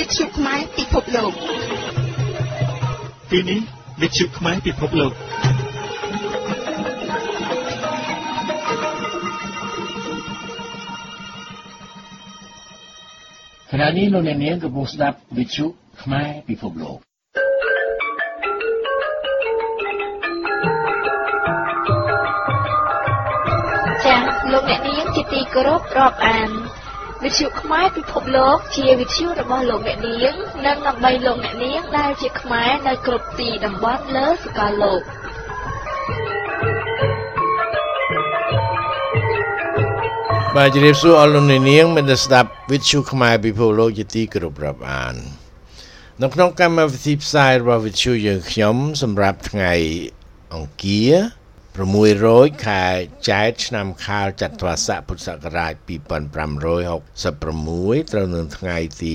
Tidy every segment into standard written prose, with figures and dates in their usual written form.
ទ្យុខ្មែរពិភពលោកពេលនេះវិទ្យុខ្មែរពិភពលោកខណៈនេះលោកអ្នកនាងកំពុងស្ដាប់វិទ្យុខ្មែរពិភពលោកចា៎លោកអ្នកនាងជាទីគោរពរាប់អានវិទ្យុខ្មែរពិភពលោកជាវិទ្យុរបស់លោកអ្នកនាងនិងដើម្បីលោកអ្នកនាងដែលជាខ្មែរនៅគ្រប់ទីតំបន់លើសកលលោកបាទជម្រាបសួរអស់លោកអ្នកនាងមានតែស្ដាប់វិទ្យុខ្មែរពិភពលោកជាទីគោរពរាប់អាននៅក្នុងកម្មវិធីផ្សាយរបស់វិទ្យុយើងខ្ញុំសម្រាប់ថ្ងៃអង្គារ600ខែចែកឆ្នាំខាលចត្វាស័កពុទ្ធសករាជ2566ត្រូវនៅថ្ងៃទី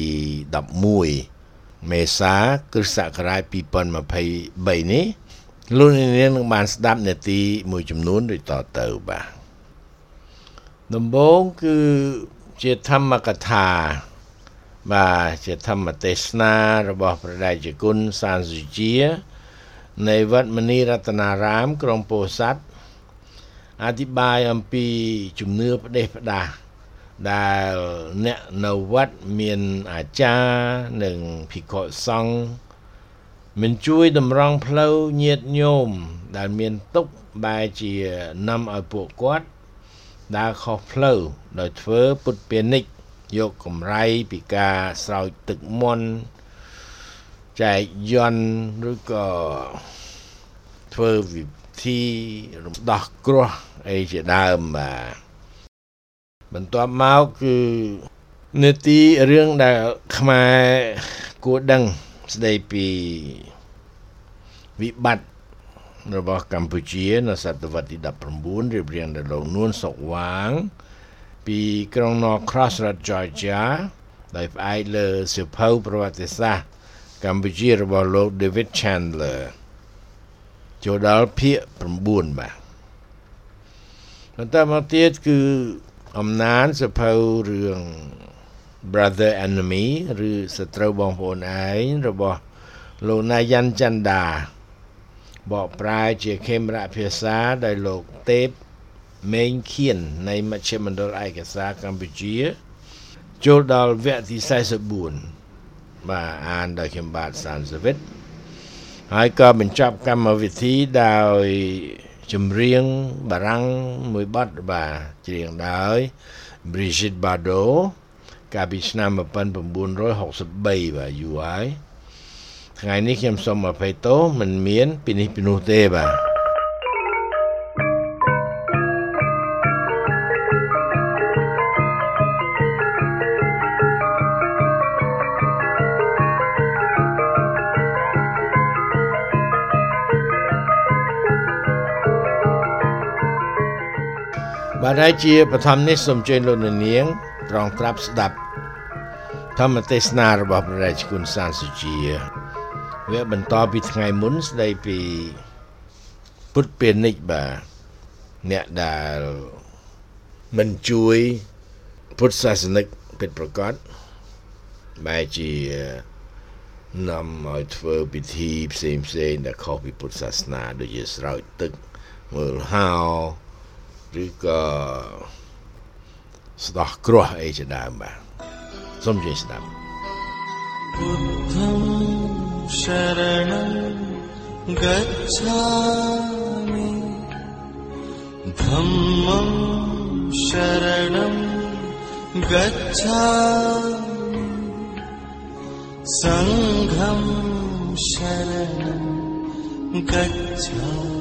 11មេសាគ្រិស្តសករាជ2023នេះលោកអ្នកនាងនឹងបានស្ដាប់នាទីមួយចំនួនដូចតទៅបាទដំបូងគឺជាធម្មកថាបាទជាធម្មទេសនារបស់ព្រះតេជគុណសានសុជានៃវត្តមនីរតនារាមក្រុងពោធិ៍សាត់អធិប្បាយអំពីជំនឿផ្ដេសផ្ដាសដែលអ្នកនៅវត្តមានអាចារ្យនិងភិក្ខុសង្ឃមិនជួយតម្រង់ផ្លូវញាតិញោមដែលមានទុក្ខបែរជានាំឲ្យពួកគាត់ដើរខុសផ្លូវដោយធ្វើពុតពានិកយកកម្រៃពីការស្រោចទឹកមន្តចែកយន្តឬក៏ធ្វើវិធីរំដោះគ្រោះអីជាដើមបាទបន្ទាប់មកគឺនាទីរឿងដែលខ្មែរគួរដឹងស្ដីពីវិបត្តិរបស់កម្ពុជានៅសតវត្សទី19រៀបរៀងដោយលោកនួនសុកវាងពីក្រុង Norcross រដ្ឋ Georgia ដោយផ្អែកលើសៀវភៅប្រវត្តិសាស្ត្រកម្ពុជារបស់លោក David Chandler ចូលដល់ភាគ9បាទបន្តមកទៀតគឺអំណានសៀវភៅរឿង Brother Enemy ឬសត្រូវបងប្អូនឯងរបស់លោកណាយ៉ាន់ច័ន្ទដាបកប្រែជាខេមរៈភាសាដោយលោកទេពមេងខៀននៃមជ្ឈមណ្ឌលឯកសារកម្ពុជាចូលដល់វគ្គទី44បាទអានដោយខ្ញុំបាទសានសវិតហើយក៏បញ្ចប់កម្មវិធីដោយចម្រៀងបារាំងមួយបទបាទច្រៀងដោយ Brigitte Bardot កាលពីឆ្នាំ1963បាទយូរហើយថ្ងៃនេះខ្ញុំសូមអភ័យទោសមិនមានពីនេះពីនោះទេបាទបាទហើយជាបឋមនេះសូមជើញលោកនាងត្រង់ត្រាប់ស្ដាប់ធម្មទេសនារបស់ព្រះរាជគុណសានសុជាវាបន្តពីថ្ងៃមុនស្ដីពីពុទ្ធពាណិជ្ជបាទអ្នកដែលមិនជួយពុទ្ធសាសនិកពិតប្រាកដបែរជានាំឲ្យធ្វើពិធីផ្សេងដែលខុសពីពុទ្ធសាសនាដូចជាស្រោចទឹកមើលហោឬក៏ស្ដោះគ្រោះអីជាដើមបាទសូមជួយស្ដាប់ពុទ្ធំशरणं गच्छामि धम्मं शरणं गच्छामि संघं शरणं गच्छामि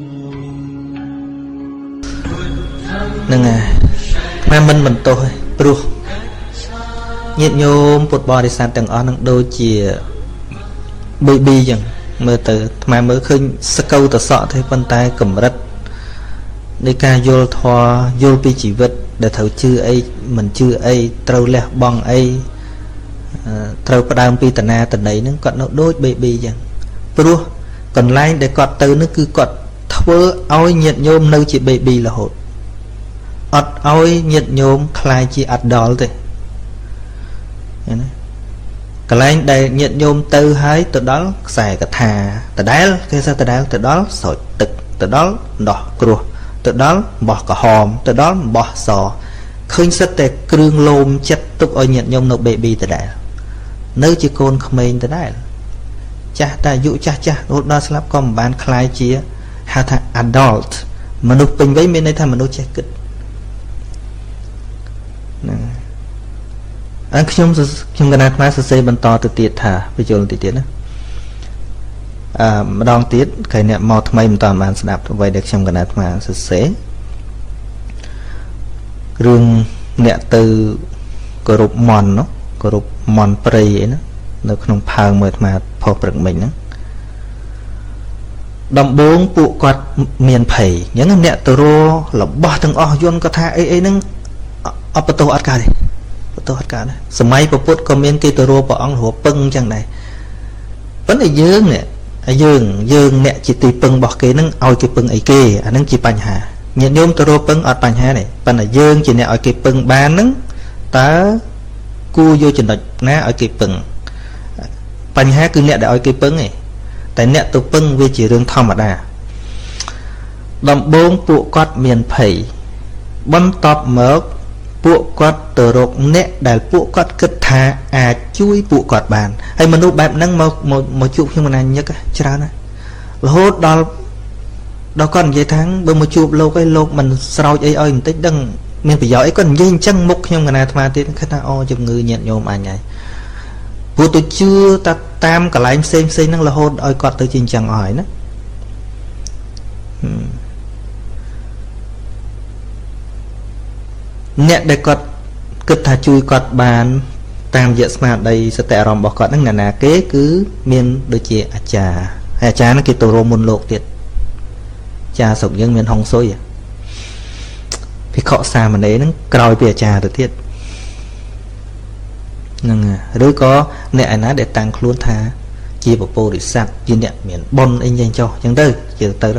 ហ្នឹងហើយខ្មែរមិនបន្ទោសទេព្រោះញាតិញោមពុទ្ធបរិស័ទទាំងអស់នឹងដូចជាBB ចឹងមើលទៅថ្មមើលឃើញសកៅតសក់ទេប៉ុន្តែកម្រិតនៃការយល់ធម៌យល់ពីជីវិតដែលត្រូវជឿអីមិនជឿអីត្រូវលះបង់អីត្រូវផ្ដើមពីតណាតន័យហ្នឹងគាត់នៅដូច BB ចឹងព្រោះកន្លែងដែលគាត់ទៅនោះគឺគាត់ធ្វើឲ្យញាតិញោមនៅជា BB រហូតអត់ឲ្យញាតិញោមខ្លាយជា adult ទេឃើញទេកន្លែងដែលញាតិញោមទៅហើយទៅដល់ខ្សែកថាដដែលគេថាដដែលទៅដល់ស្រោចទឹកទៅដល់ដោះគ្រោះទៅដល់បោះក្រហមទៅដល់បោះសឃើញសិតតែគ្រឿងលោមចិត្តទុកឲ្យញាតិញោមនៅ baby ដដែលនៅជាកូនក្មេងដដែលចាស់តែអាយុចាស់រហូតដល់ស្លាប់ក៏មិនបានខ្លាយជាហៅថា adult មនុស្សពេញវ័យមានន័យថាមនុស្សចេះគិតហ្នឹងអញ្ចឹងខ្ញុំកណាត់អាត្មាសរសេរបន្តទៅទៀតថាបញ្យល់ទៀតណាម្ដងទៀតគេអ្នកមកថ្មីមិនតាន់បានស្ដាប់អ្វីដែលខ្ញុំកណាត់អាត្មាសរសេររឿងអ្នកទៅគោរពមន់នោះគោរពមន់ព្រៃអីណានៅក្នុងផើងមើលអាត្មាផុសព្រឹកមិញហ្នឹងដំបូងពួកគាត់មានភ័យអញ្ចឹងអ្នកទៅររបស់ទាំងអស់យន្តក៏ថាអីហ្នឹងអបតោអត់កើតទេបតោអត់កើតទេសម័យពុទ្ធក៏មានគេទៅរព្រះអង្គរពឹងអញ្ចឹងដែរប៉ុន្តែយើងនេះយើងអ្នកជាទីពឹងរបស់គេហ្នឹងឲ្យគេពឹងអីគេអាហ្នឹងជាបញ្ហាញាតិញោមទៅរពឹងអត់បញ្ហាទេប៉ុន្តែយើងជាអ្នកឲ្យគេពឹងបានហ្នឹងតើគួរយកចំណុចណាឲ្យគេពឹងបញ្ហាគឺអ្នកដែលឲ្យគេពឹងឯងតែអ្នកទៅពឹងវាជារឿងធម្មតាដំបូងពួកគាត់មានភ័យបន្ទាប់មកពួកគាត់ទៅរកអ្នកដែលពួកគាត់គិតថាអាចជួយពួកគាត់បានហើយមនុស្សបែបហ្នឹងមកជួបខ្ញុំណាញឹកច្រើនណាស់រហូតដល់គាត់និយាយថាបើមកជួបលោកឯងលោកមិនស្រោចអីឲ្យបន្តិចដឹងមានប្រយោជន៍អីគាត់និយាយអញ្ចឹងមុខខ្ញុំកណាអាត្មាទៀតគិតថាអូជំងឺញាតញោមអញហើយព្រោះទៅជឿតាមកន្លែងផ្សេងហ្នឹងរហូតឲ្យគាត់ទៅជាអញ្ចឹងអស់ហើយណាអ្នកដែលគាត់គិតថាជួយគាត់បានតាមរយៈស្មារតីសតិអារម្មណ៍របស់គាត់ហ្នឹងណាគេគឺមានដូចជាអាចារ្យហើយអាចារ្យហ្នឹងគេទៅរមមុនលោកទៀតចាស្រុកយើងមានហុងស៊ុយភិក្ខុសាមណេរហ្នឹងក្រោយពីអាចារ្យទៅទៀតហ្នឹងឬក៏អ្នកឯណាដែលតាំងខ្លួនថាជាពពោធិសត្វជាអ្នកមានបុណ្យអីយ៉ាងចុះអញ្ចឹងទៅជាទៅ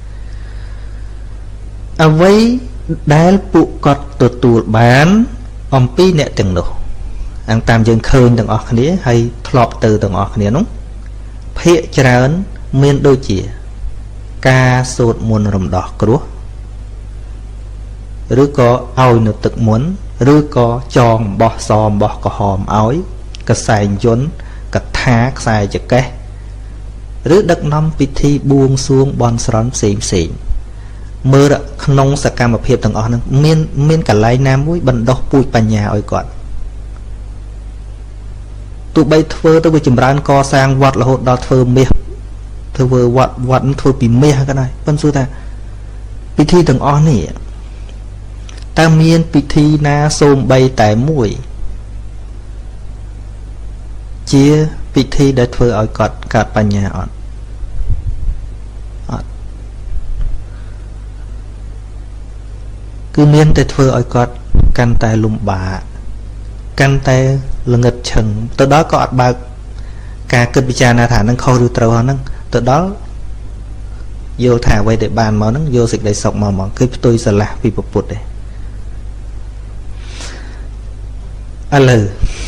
អ្វីដែលពួកគាត់ទទួលបានអំពីអ្នកទាំងនោះតាមយើងឃើញទាំងអស់គ្នាហើយធ្លាប់ទៅទាំងអស់គ្នានោះភាគច្រើនមានដូចជាការសូត្រមន្តរំដោះគ្រោះឬក៏ឲ្យនៅទឹកមន្តឬក៏ចងបោះសមបោះក្រហមឲ្យកសែងយន្តកថាខ្សែចកេះឬដឹកនាំពិធីបួងសួងបន់ស្រន់ផ្សេងមើលក្នុងសកម្មភាពទាំងអស់ហ្នឹងមានកន្លែងណាមួយបណ្ដោះពូជបញ្ញាឲ្យគាត់ទោះបីធ្វើទៅវាចម្រើនកសាងវត្តរហូតដល់ធ្វើមាសធ្វើវត្តធ្វើពីមាសក៏ដែរប៉ុន្តែថាពិធីទាំងអស់នេះតើមានពិធីណាសូម្បីតែមួយជាពិធីដែលធ្វើឲ្យគាត់កើតបញ្ញាអត់គឺមានតែធ្វើឲ្យគាត់កាន់តែលំបាកកាន់តែល្ងឹតឈឹងទៅដល់ក៏អត់បើកការគិតពិចារណាថានឹងខុសឬត្រូវហ្នឹងទៅដល់យល់ថាអ្វីដែលបានមកហ្នឹងយកសេចក្តីសុខមកគឺផ្ទុយស្រឡះពីពុទ្ធទេឥឡូវ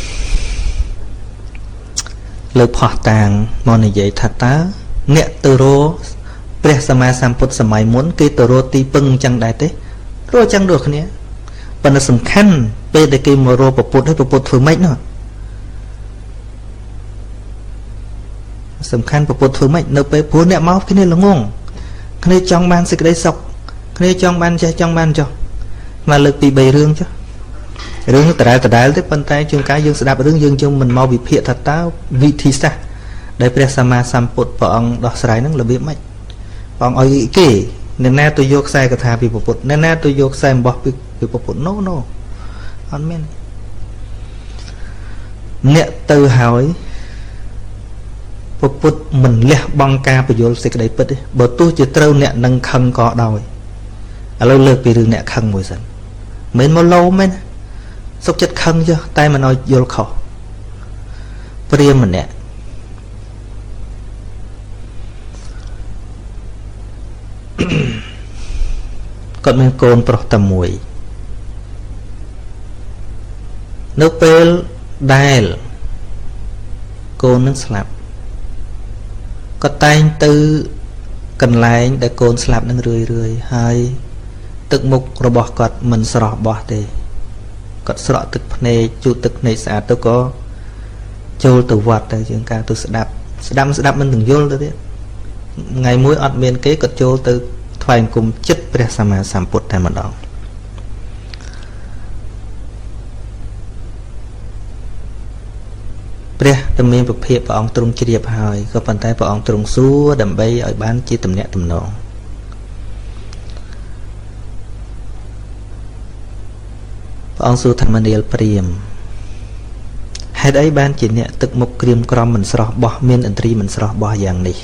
លើផោះតាងមកនិយាយថាតើអ្នកទៅរកព្រះសម្មាសម្ពុទ្ធសម័យមុនគេទៅរកទីពឹងអញ្ចឹងដែរទេរកអញ្ចឹងដូចគ្នាប៉ុន្តែសំខាន់ពេលដែលគេមករកពុទ្ធហើយពុទ្ធធ្វើម៉េចនោះសំខាន់ពុទ្ធធ្វើម៉េចនៅពេលព្រោះអ្នកមកគ្នាល្ងងគ្នាចង់បានសេចក្តីសុខគ្នាចង់បានចេះចង់បានចុះមកលើកពី3រឿងចុះរឿងដដែលទេប៉ុន្តែជួនកាលយើងស្ដាប់រឿងយើងមិនមកវិភាគថាតើវិធីសាស្ត្រដែលព្រះសម្មាសម្ពុទ្ធព្រះអង្គដោះស្រាយហ្នឹងរបៀបម៉េចព្រះអង្គឲ្យគេអ្នកណាទៅយកខ្សែកថាពីពុទ្ធអ្នកណាទៅយកខ្សែអំបោះពីពុទ្ធ no អត់មានអ្នកទៅហើយពុទ្ធមិនលះបង់ការបញ្យល់សេចក្តីពិតទេបើទោះជាត្រូវអ្នកនឹងខឹងក៏ដោយឥឡូវលើកពីរឿងអ្នកខឹងមួយសិនមិនមកលោមែនសុខចិត្តខឹងចុះតែមិនឲ្យយល់ខុសព្រាហ្មណ៍ម្នាក់គាត់មានកូនប្រុសតែមួយនៅពេលដែលកូននឹងស្លាប់គាត់តែងទៅកន្លែងដែលកូនស្លាប់នឹងរឿយហើយទឹកមុខរបស់គាត់មិនស្រស់បោះទេគាត់ស្រក់ទឹកភ្នែកជូតទឹកភ្នែកស្អាតទៅក៏ចូលទៅវត្តទៅជាងការទៅស្ដាប់មិនទាំងយល់ទៅទៀតថ្ងៃមួយអត់មានគេគាត់ចូលទៅថ្វាយបង្គំចិត្តព្រះសម្មាសម្ពុទ្ធតែម្ដងព្រះតមានពភាកព្រះអង្គទ្រង់ជ្រាបហើយក៏ប៉ុន្តែព្រះអង្គទ្រង់សួរដើម្បីឲ្យបានជាទំនាក់ទំនងព្រះអង្គសួរធម្មនាលព្រាហ្មណ៍ហេតុអីបានជាអ្នកទឹកមុខក្រៀមក្រំមិនស្រស់បោះមានឥន្ទ្រីមិនស្រស់បោះយ៉ាងនេះ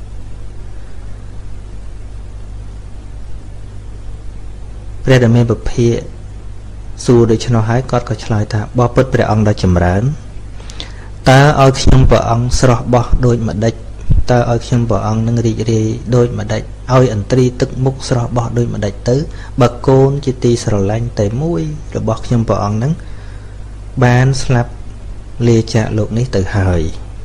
ព្រះតមានពភាកសួរដូច្នោះហើយគាត់ក៏ឆ្លើយថាបបពុតព្រះអង្គដ៏ចម្រើនតើឲ្យខ្ញុំព្រះអង្គស្រស់បោះដូចម្ដេចតើឲ្យខ្ញុំព្រះអង្គនឹងរីករាយដូចម្ដេចឲ្យឥន្ទ្រីទឹកមុខស្រស់បោះដូចម្ដេចទៅបើកូនជាទីស្រឡាញ់តែមួយរបស់ខ្ញុំព្រះអង្គនឹងបានស្លាប់លាចាកលោកនេះទៅហើយ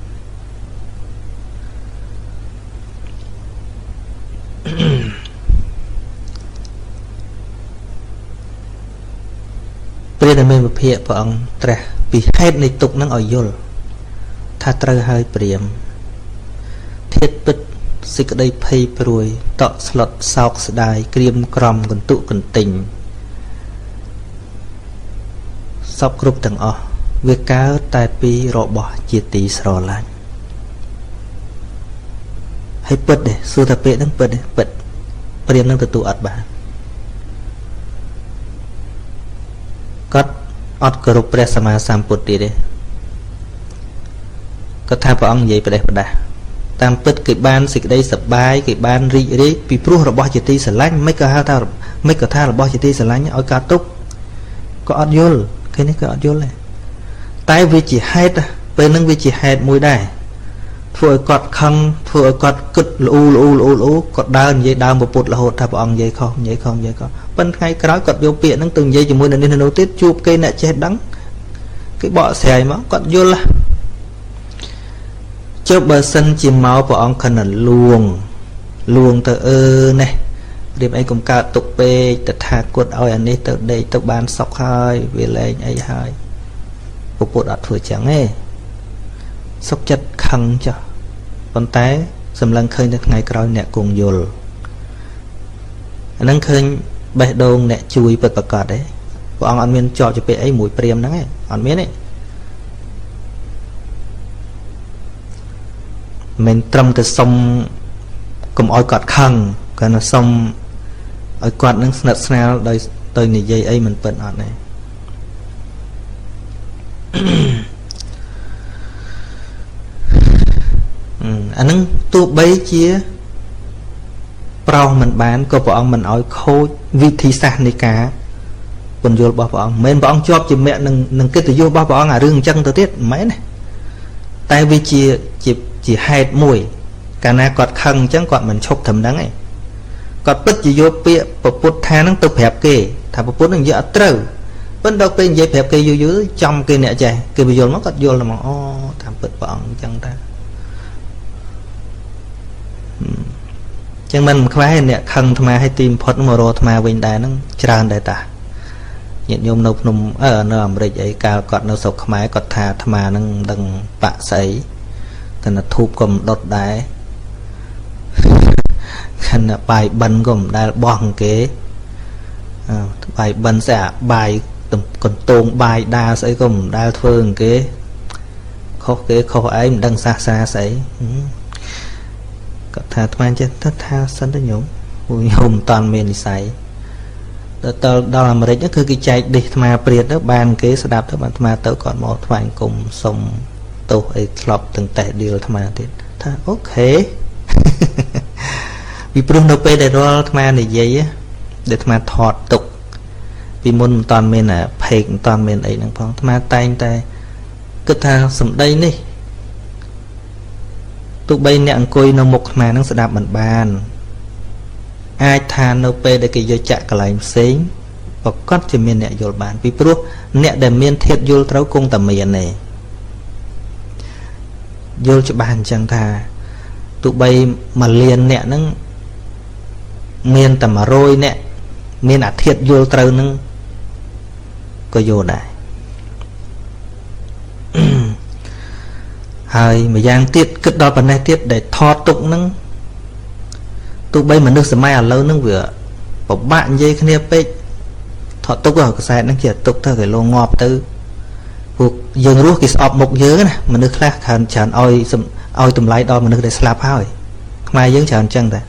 ព្រះតមានពភាកព្រះអង្គត្រាស់ពីហេតុនៃទុក្ខនឹងឲ្យយល់ថាត្រូវហើយព្រាហ្មណ៍ធាតុពិតសេចក្តីភ័យព្រួយតក់ស្លុតសោកស្ដាយក្រៀមក្រំកន្ទុកន្ទិញសពគ្រប់ទាំងអស់វាកើតតែពីរបស់ជាទីស្រឡាញ់ហើយពិតទេសួរថាពាក្យហ្នឹងពិតទេពិតព្រាហ្មណ៍នឹងទទួលអត់បានគាត់អត់គោរពព្រះសម្មាសម្ពុទ្ធទៀតទេគាត់ថាព្រះអង្គនិយាយផ្ដេសផ្ដាស់តាមពិតគេបានសេចក្តីសប្បាយគេបានរីករាយពីព្រោះរបស់ជាទីស្រឡាញ់មិនក៏ហៅថាមិនក៏ថារបស់ជាទីស្រឡាញ់ឲ្យកើតទុកក៏អត់យល់គេនេះក៏អត់យល់ដែរតែវាជាហេតុពេលហ្នឹងវាជាហេតុមួយដែរធ្វើឲ្យគាត់ខឹងធ្វើឲ្យគាត់គិតលូគាត់ដើរនិយាយដើមពុទ្ធរហូតថាព្រះអង្គនិយាយខុសប៉ុន្តែថ្ងៃក្រោយគាត់យកពាក្យហ្នឹងទៅនិយាយជាមួយនឹងនេះនៅទៀតជួបគេអ្នកចេះដឹងគេបកស្រាយមកគាត់យល់ចុះបើសិនជាមកព្រះអង្គខណ្ឌលួងទៅនេះរៀបអីកុំកើតទុកពេកតថាគតឲ្យអានេះទៅដេកទៅបានសុខហើយវាលែងអីហើយពុទ្ធអត់ធ្វើចឹងទេសុខចិត្តខឹងចុះប៉ុន្តែសម្លឹងឃើញទៅថ្ងៃក្រោយអ្នកគង់យល់អាហ្នឹងឃើញបេះដូងអ្នកជួយពិតប្រាកដទេព្រះអង្គអត់មានជាប់ជាពាក្យអីមួយព្រាហ្មណ៍ហ្នឹងទេអត់មានទេមិនត្រឹមតែសុំកុំឲ្យគាត់ខឹងគាត់ណាសុំឲ្យគាត់នឹងស្និទ្ធស្នាលដោយទៅនិយាយអីមិនពិតអត់ទេអានឹងទោះបីជាប្រោសមិនបានក៏ព្រះអង្គមិនឲ្យខូចវិធីសាស្ត្រនៃការពន្យល់របស់ព្រះអង្គមិនមែនព្រះអង្គជាប់ជាមគ្គនឹងកិត្តិយសរបស់ព្រះអង្គអារឿងអញ្ចឹងទៅទៀតមិនមែនទេតែវាជាហេតុមួយកាលណាគាត់ខឹងអញ្ចឹងគាត់មិនឈប់ត្រឹមហ្នឹងឯងគាត់ពិតជាយកពាក្យពពុទ្ធថាហ្នឹងទៅប្រាប់គេថាពពុទ្ធនឹងនិយាយអត់ត្រូវប៉ុន្តែដល់ពេលនិយាយប្រាប់គេយូរចំគេអ្នកចេះគេបញ្យល់មកគាត់យល់ហ្មងអូតាមពិតព្រះអង្គអញ្ចឹងតាចឹងមិនខ្វះអ្នកខឹងអាត្មាឲ្យទីបំផុតមករកអាត្មាវិញដែរហ្នឹងច្រើនដែរតាញាតិញោមនៅភ្នំនៅអាមេរិកអីកាលគាត់នៅស្រុកខ្មែរគាត់ថាអាត្មាហ្នឹងមិនដឹងបាក់ស្អីតែណាធូបក៏មិនដុតដែរខណៈបាយបិណ្ឌក៏មិនដែលបោះគេបាយបិណ្ឌស្អីបាយកន្ទងបាយដាស្អីក៏មិនដែលធ្វើគេខុសគេខុសឯងមិនដឹងសាសនាស្អីគាត់ថាអាត្មាចេះថាសិនទៅញោមពួកញោមមិនតាន់មាននិស័យដល់អាមេរិកគឺគេចែកឌីសអាត្មាព្រាតទៅបានគេស្ដាប់ទៅបានអាត្មាទៅគាត់មកថ្វាយអង្គមសុំទោសអីធ្លាប់ទាំងតេះឌីលអាត្មាទៀតថាអូខេពីព្រោះនៅពេលដែលរាល់អាត្មានិយាយដែលអាត្មាថតទុកពីមុនមិនតាន់មានផេកមិនតាន់មានអីហ្នឹងផងអាត្មាតែងតែគិតថាសម្ដីនេះទោះបីអ្នកអង្គុយនៅមុខអាត្មាហ្នឹងស្ដាប់មិនបានអាចថានៅពេលដែលគេយកចាក់កន្លែងផ្សេងប្រកាសជាមានអ្នកយល់បានពីព្រោះអ្នកដែលមានធាតុយល់ត្រូវគង់តែមានទេយល់ច្បាស់អញ្ចឹងថាទោះបីមួយលានអ្នកហ្នឹងមានតែ100អ្នកមានអាធិធយល់ត្រូវហ្នឹងក៏យល់ដែរហើយម្យ៉ាងទៀតគិតដល់ប៉ុណ្ណេះទៀតដែលថតទុកហ្នឹងទោះបីមនុស្សសម័យឥឡូវហ្នឹងវាពិបាកនិយាយគ្នាពេកថតទុកកសែតហ្នឹងគេទុកទៅគេលងងាប់ទៅពួកយើងរស់គេស្អប់មុខយើងណាមនុស្សខ្លះច្រើនឲ្យតម្លៃដល់មនុស្សដែលស្លាប់ហើយខ្មែរយើងច្រើនចឹងតែ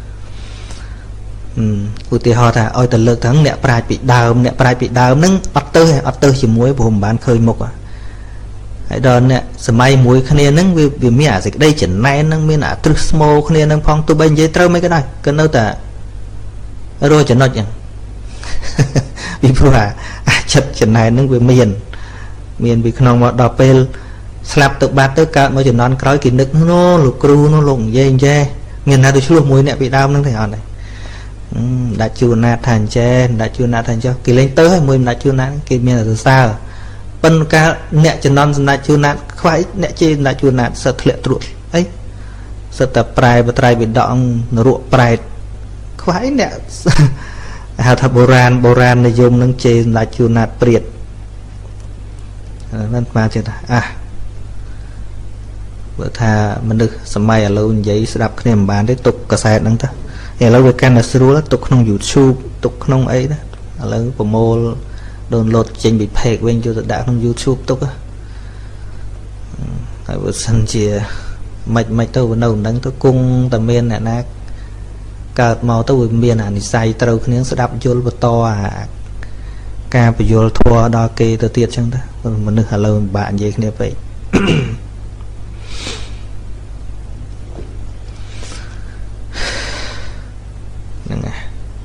ឧទាហរណ៍ថាឲ្យទៅលើកទាំងអ្នកប្រាជ្ញពីដើមហ្នឹងអត់ទៅជាមួយព្រោះមិនបានឃើញមុខហើយដល់អ្នកសម័យមួយគ្នាហ្នឹងវាមានអាសេចក្តីចំណែនហ្នឹងមានអាទ្រឹស្មោគ្នាហ្នឹងផងទោះបីនិយាយត្រូវមិនក៏ដោយក៏នៅតែរកចំណុចហ្នឹងពីព្រោះអាចិត្តចំណែនហ្នឹងវាមានពីក្នុងមកដល់ពេលស្លាប់ទៅបាត់ទៅកើតមកចំនួនក្រោយគេនឹកលោកគ្រូលោកនិយាយមានណាទៅឆ្លោះមួយអ្នកពីដើមហ្នឹងទេអត់ទេដាច់ជួនណាត់ថាអញ្ចេះដាច់ជួនណាត់ថាអញ្ចឹងគេលេងទៅហើយមួយមិនដាច់ជួនណាត់គេមានតែសរសើរប៉ុន្តែកាលអ្នកចំណន់សម្ដេចជួនណាត់ខ្វាយអ្នកជេរសម្ដេចជួនណាត់សិតធ្លាក់ត្រួតអីសិតតែប្រែបត្រៃបិដកនរកប្រែតខ្វាយអ្នកហៅថាបុរាណនិយមនឹងជេរសម្ដេចជួនណាត់ព្រាតហ្នឹងមកចេះថាបើថាមនុស្សសម័យឥឡូវនិយាយស្ដាប់គ្នាមិនបានទេទុកកាសែតហ្នឹងទៅឥឡូវវាកាន់តែស្រួលទុកក្នុង YouTube ទុកក្នុងអីណាឥឡូវប្រមូល download ចេញពី page វិញយកទៅដាក់ក្នុង YouTube ទុកហើយបើសិនជាមិនទៅនៅហ្នឹងទៅគង់តែមានអ្នកណាកើតមកទៅវាមានអានិស័យត្រូវគ្នាស្ដាប់យល់បន្តការបញ្យល់ធម៌ដល់គេទៅទៀតចឹងទៅមនុស្សឥឡូវពិបាកនិយាយគ្នាពេកហ្នឹងហើយ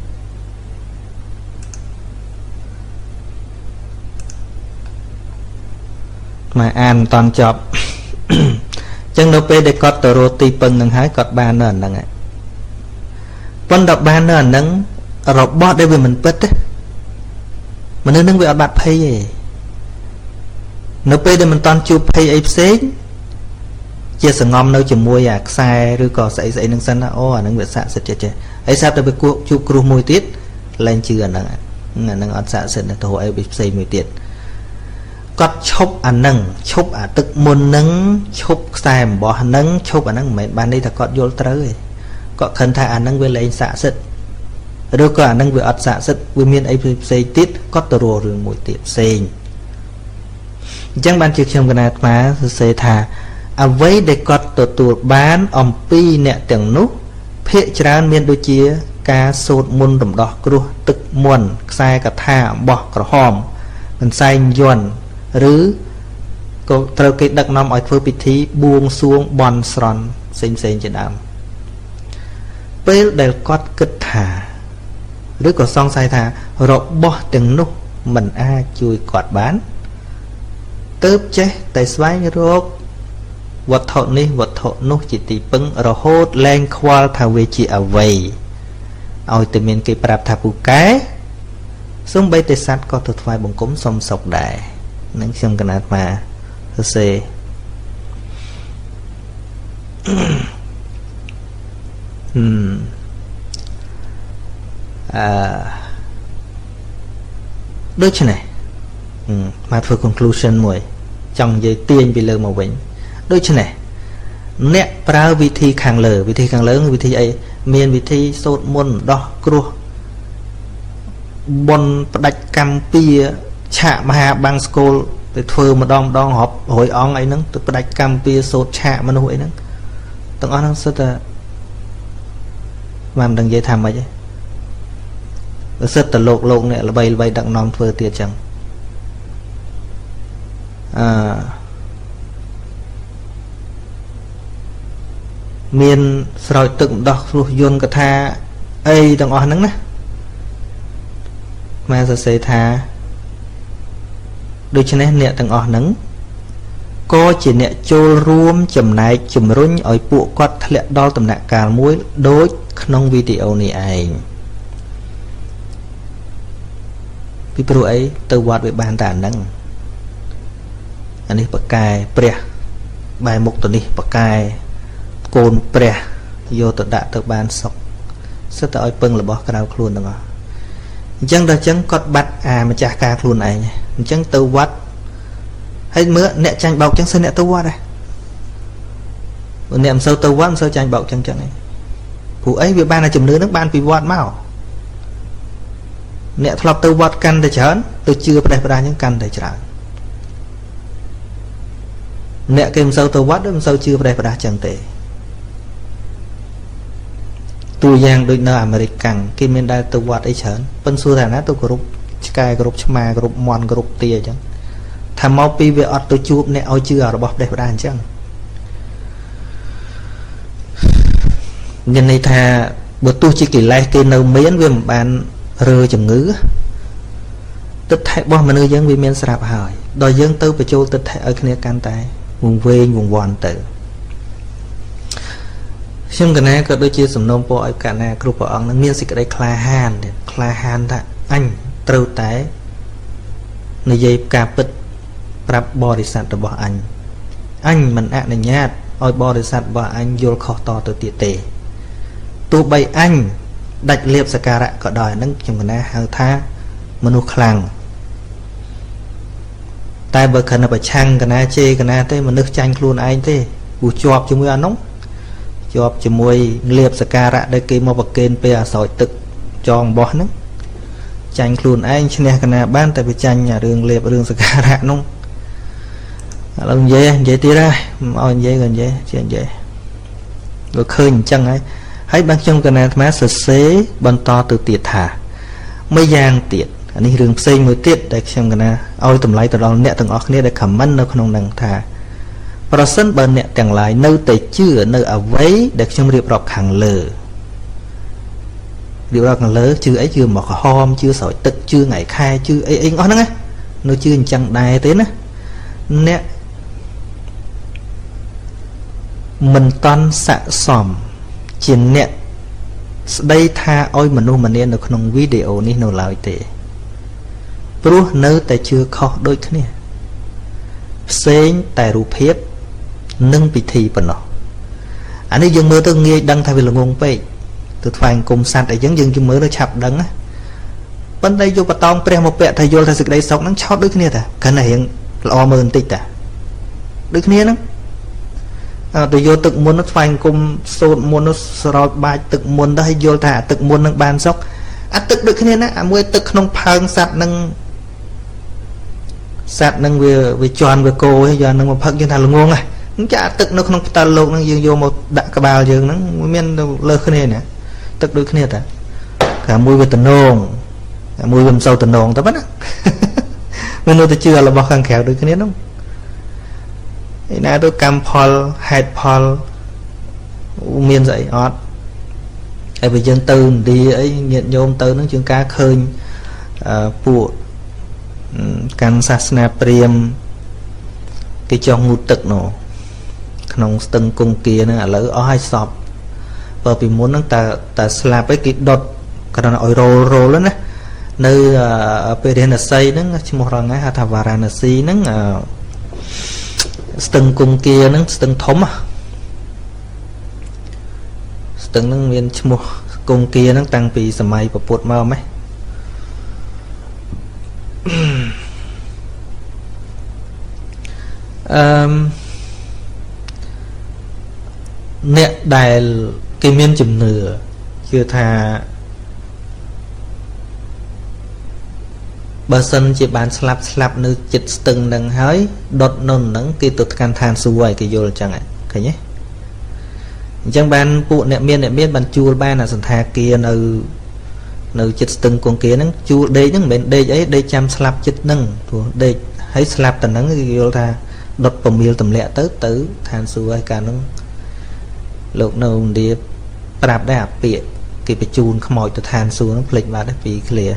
មកអានមិនតាន់ចប់ចឹងនៅពេលដែលគាត់ទៅរកទីពឹងនឹងហើយគាត់បាននៅអាហ្នឹងហើយប៉ុន្តែបាននៅអាហ្នឹងរបស់ដែលវាមិនពិតទេមនុស្សនឹងវាអត់បាត់ភ័យទេនៅពេលដែលមិនតាន់ជួបភ័យអីផ្សេងជាសង្ងំនៅជាមួយអាខ្សែឬក៏ស្អីនឹងសិនណាអូអាហ្នឹងវាស័ក្តិសិទ្ធិចេះហើយស្រាប់តែវាគួរជួបគ្រោះមួយទៀតលែងជឿអាហ្នឹងអត់ស័ក្តិសិទ្ធិទៅអីផ្សេងមួយទៀតគាត់ឈប់អាហ្នឹងឈប់អាទឹកមុនហ្នឹងឈប់ខ្សែអំបោះហ្នឹងឈប់អាហ្នឹងមិនមែនបានន័យថាគាត់យល់ត្រូវទេគាត់ខឹងថាអាហ្នឹងវាលែងស័ក្តិសិទ្ធិឬក៏អាហ្នឹងវាអត់ស័ក្តិសិទ្ធិវាមានអីផ្សេងទៀតគាត់ទៅរករឿងមួយទៀតផ្សេងអញ្ចឹងបានជាខ្ញុំកណាត់អាសរសេរថាអ្វីដែលគាត់ទទួលបានអំពីអ្នកទាំងនោះភាគច្រើនមានដូចជាការសូត្រមន្តរំដោះគ្រោះទឹកមន្តខ្សែកថាអំបោះក្រហមកន្សែងយ័ន្តឬក៏ត្រូវគេដឹកនាំឲ្យធ្វើពិធីបួងសួងបន់ស្រន់ផ្សេងជាដើមពេលដែលគាត់គិតថាឬក៏សង្ស័យថារបស់ទាំងនោះមិនអាចជួយគាត់បានទើបចេះតែស្វែងរកវត្ថុនេះវត្ថុនោះជាទីពឹងរហូតលែងខ្វល់ថាវាជាអ្វីឲ្យតែមានគេប្រាប់ថាពូកែសូម្បីតែសត្វក៏ទៅថ្វាយបង្គំសុំសុខដែរនឹងខ្ញុំកណាត់មកសរសេរដូច្នេះមកធ្វើ conclusion មួយចង់និយាយទាញពីលើមកវិញដូច្នេះអ្នកប្រើវិធីខាងលើវិធីអីមានវិធីសូត្រមន្តដោះគ្រោះបុណ្យផ្ដាច់កម្មពីឆាកមហាបាំងស្គលទៅធ្វើម្ដងរាប់រយអង្គអីហ្នឹងទៅផ្ដាច់កម្មពីសូត្រឆាកមនុស្សអីហ្នឹងទាំងអស់ហ្នឹងសិតតែមិនដឹងនិយាយថាម៉េចទេសិតតែលោកអ្នកល្បីដឹកនាំធ្វើទៀតចឹងមានស្រោចទឹកម្ដោះគ្រោះយន្តកថាអីទាំងអស់ហ្នឹងណាមកសរសេរថាដូច្នេះអ្នកទាំងអស់ហ្នឹងក៏ជាអ្នកចូលរួមចំណែកជំរុញឲ្យពួកគាត់ធ្លាក់ដល់ដំណាក់កាលមួយដូចក្នុងវីដេអូនេះឯងពីព្រោះអីទៅវត្តវាបានតែអាហ្នឹងអានេះបកកែព្រះបែរមុខទៅនេះបកាយកូនព្រះយកទៅដាក់ទៅបានសុខសិតតែឲ្យពឹងរបស់ក្រៅខ្លួនទាំងអស់អញ្ចឹងដល់អញ្ចឹងគាត់បាត់ម្ចាស់ការខ្លួនឯងអញ្ចឹងទៅវត្តហើយមើលអ្នកចាញ់បោកអញ្ចឹងសិនអ្នកទៅវត្តហ៎អ្នកមិនសូវទៅវត្តមិនសូវចាញ់បោកអញ្ចឹងឯងព្រោះអីវាបានតែជំនឿនឹងបានពីវត្តមកអ្នកធ្លាប់ទៅវត្តកាន់តែច្រើនទៅជឿផ្ដេសផ្ដាសអញ្ចឹងកាន់តែច្រើនអ្នកគេមិនសូវទៅវត្តមិនសូវជឿផ្ដេសផ្ដាសអញ្ចឹងទេតួយ៉ាងដូចនៅអាមេរិកកាំងគេមានដែលទៅវត្តអីច្រើនប៉ុន្តែសួរថាណាទៅគោរពឆ្កែគោរពឆ្មាគោរពមន់គោរពទាអញ្ចឹងថាមកពីវាអត់ទៅជួបអ្នកឲ្យជឿរបស់ផ្ដេសផ្ដាសអញ្ចឹងមានន័យថាបើទោះជាកិលេសគេនៅមានវាមិនបានរើជំងឺទិដ្ឋិរបស់មនុស្សយើងវាមានស្រាប់ហើយដល់យើងទៅបញ្ចូលទិដ្ឋិឲ្យគ្នាកាន់តែវង្វេងវង្វាន់ទៅខ្ញុំកណាក៏ដូចជាសំណូមពរឲ្យកណាគ្រប់ព្រះអង្គនឹងមានសេចក្តីក្លាហានក្លាហានថាអញត្រូវតែនិយាយការពិតប្រាប់បរិស័ទរបស់អញមិនអនុញ្ញាតឲ្យបរិស័ទរបស់អញយល់ខុសតទៅទៀតទេទោះបីអញដាច់លៀបសក្ការៈក៏ដោយហ្នឹងខ្ញុំកណាហៅថាមនុស្សខ្លាំងតែបើខណៈប្រឆាំងកណាជេរកណាទេមនុស្សចាញ់ខ្លួនឯងទេព្រោះជាប់ជាមួយអានោះជាប់ជាមួយលៀបសក្ការៈដែលគេមកប្រគេនពេលអាស្រោចទឹកចងបោះហ្នឹងចាញ់ខ្លួនឯងឈ្នះកណាបានតែវាចាញ់រឿងលៀបរឿងសក្ការៈនោះឥឡូវនិយាយទៀតហើយមិនឲ្យនិយាយក៏និយាយជានិយាយក៏ឃើញអញ្ចឹងហើយបានខ្ញុំកណាអាត្មាសរសេរបន្តទៅទៀតថាមួយយ៉ាងទៀតអានេះរឿងផ្សេងមួយទៀតដែលខ្ញុំកណាឲ្យតម្លៃទៅដល់អ្នកទាំងអស់គ្នាដែល comment នៅក្នុងនឹងថាប្រសិនបើអ្នកទាំងឡាយនៅតែជឿនៅអ្វីដែលខ្ញុំរៀបរាប់ខាងលើជឿអីជឿមកក្រហមជឿស្រោចទឹកជឿថ្ងៃខែជឿអីអស់ហ្នឹងណានៅជឿអញ្ចឹងដែរទេណាអ្នកមិនតន់ស័ក្តិសមជាអ្នកស្ដីថាឲ្យមនុស្សម្នានៅក្នុងវីដេអូនេះនៅឡើយទេព្រោះនៅតែជឿខុសដូចគ្នាផ្សេងតែរូបភាពនិងពិធីប៉ុណ្ណោះអានេះយើងមើលទៅងាយដឹងថាវាល្ងងពេកទៅថ្វាយគុំសัตว์អីចឹងយើងមើលទៅឆាប់ដឹងណាប៉ុន្តែយកបតោងព្រះមកពាក់ថាយល់ថាសេចក្តីសុខហ្នឹងឆោតដូចគ្នាតាគ្រាន់តែរៀងល្អមើលបន្តិចតាដូចគ្នាហ្នឹងទៅយកទឹកមុនថ្វាយគុំសូត្រមុនស្រោចបាចទឹកមុនទៅឲ្យយល់ថាទឹកមុននឹងបានសុខអាទឹកដូចគ្នាណាអាមួយទឹកក្នុងផើងសัตว์នឹងវាជន់វាគោហើយយកនឹងមកផឹកយើងថាល្ងងហ៎អញ្ចឹងអាទឹកនៅក្នុងផ្ទាល់លោកហ្នឹងយើងយកមកដាក់ក្បាលយើងហ្នឹងមានលើសគ្នាណាទឹកដូចគ្នាតាកាមួយវាតំណងកាមួយវាមិនសូវតំណងតែប៉ុណ្ណាមិននៅតែជឿរបស់ខាងក្រៅដូចគ្នាហ្នឹងឯណាទៅកម្មផលហេតុផលមានស្អីអត់ហើយបើយើងទៅឥណ្ឌាអីញាតិញោមទៅហ្នឹងជាងការឃើញពួកកាន់សាសនាព្រាហ្មណ៍គេចង់ងូតទឹកនោះក្នុងស្ទឹងគង្គាហ្នឹងឥឡូវអស់ហើយសពបើពីមុនហ្នឹងតែស្លាប់អីគេដុតគ្រាន់តែឲ្យរោលណានៅពេលរាណសីហ្នឹងឈ្មោះរងហៅថាវ៉ារ៉ាណស៊ីហ្នឹងស្ទឹងគង្គាហ្នឹងស្ទឹងធំស្ទឹងហ្នឹងមានឈ្មោះគង្គាហ្នឹងតាំងពីសម័យពុទ្ធមកម៉េះអ្នកដែលគេមានជំនឿជឿថាបើសិនជាបានស្លាប់នៅចិត្តស្ទឹងហ្នឹងហើយដុតនៅហ្នឹងគេទៅកាន់ឋានសួគ៌ហើយគេយល់អញ្ចឹងឃើញទេអញ្ចឹងបានពួកអ្នកមានបានជួលបានអាសន្តាគារនៅចិត្តស្ទឹងគង្គាហ្នឹងជួលដេកហ្នឹងមិនមែនដេកអីដេកចាំស្លាប់ចិត្តហ្នឹងព្រោះដេកហើយស្លាប់តែហ្នឹងគេយល់ថាដុតប្រមៀលទម្លាក់ទៅឋានសួគ៌ហើយកាលហ្នឹងលោកនៅឥណ្ឌាប្រាប់ដែរអាពាកគេបញ្ជូនខ្មោចទៅឋានសួគ៌ហ្នឹងភ្លេចបាត់ពីឃ្លា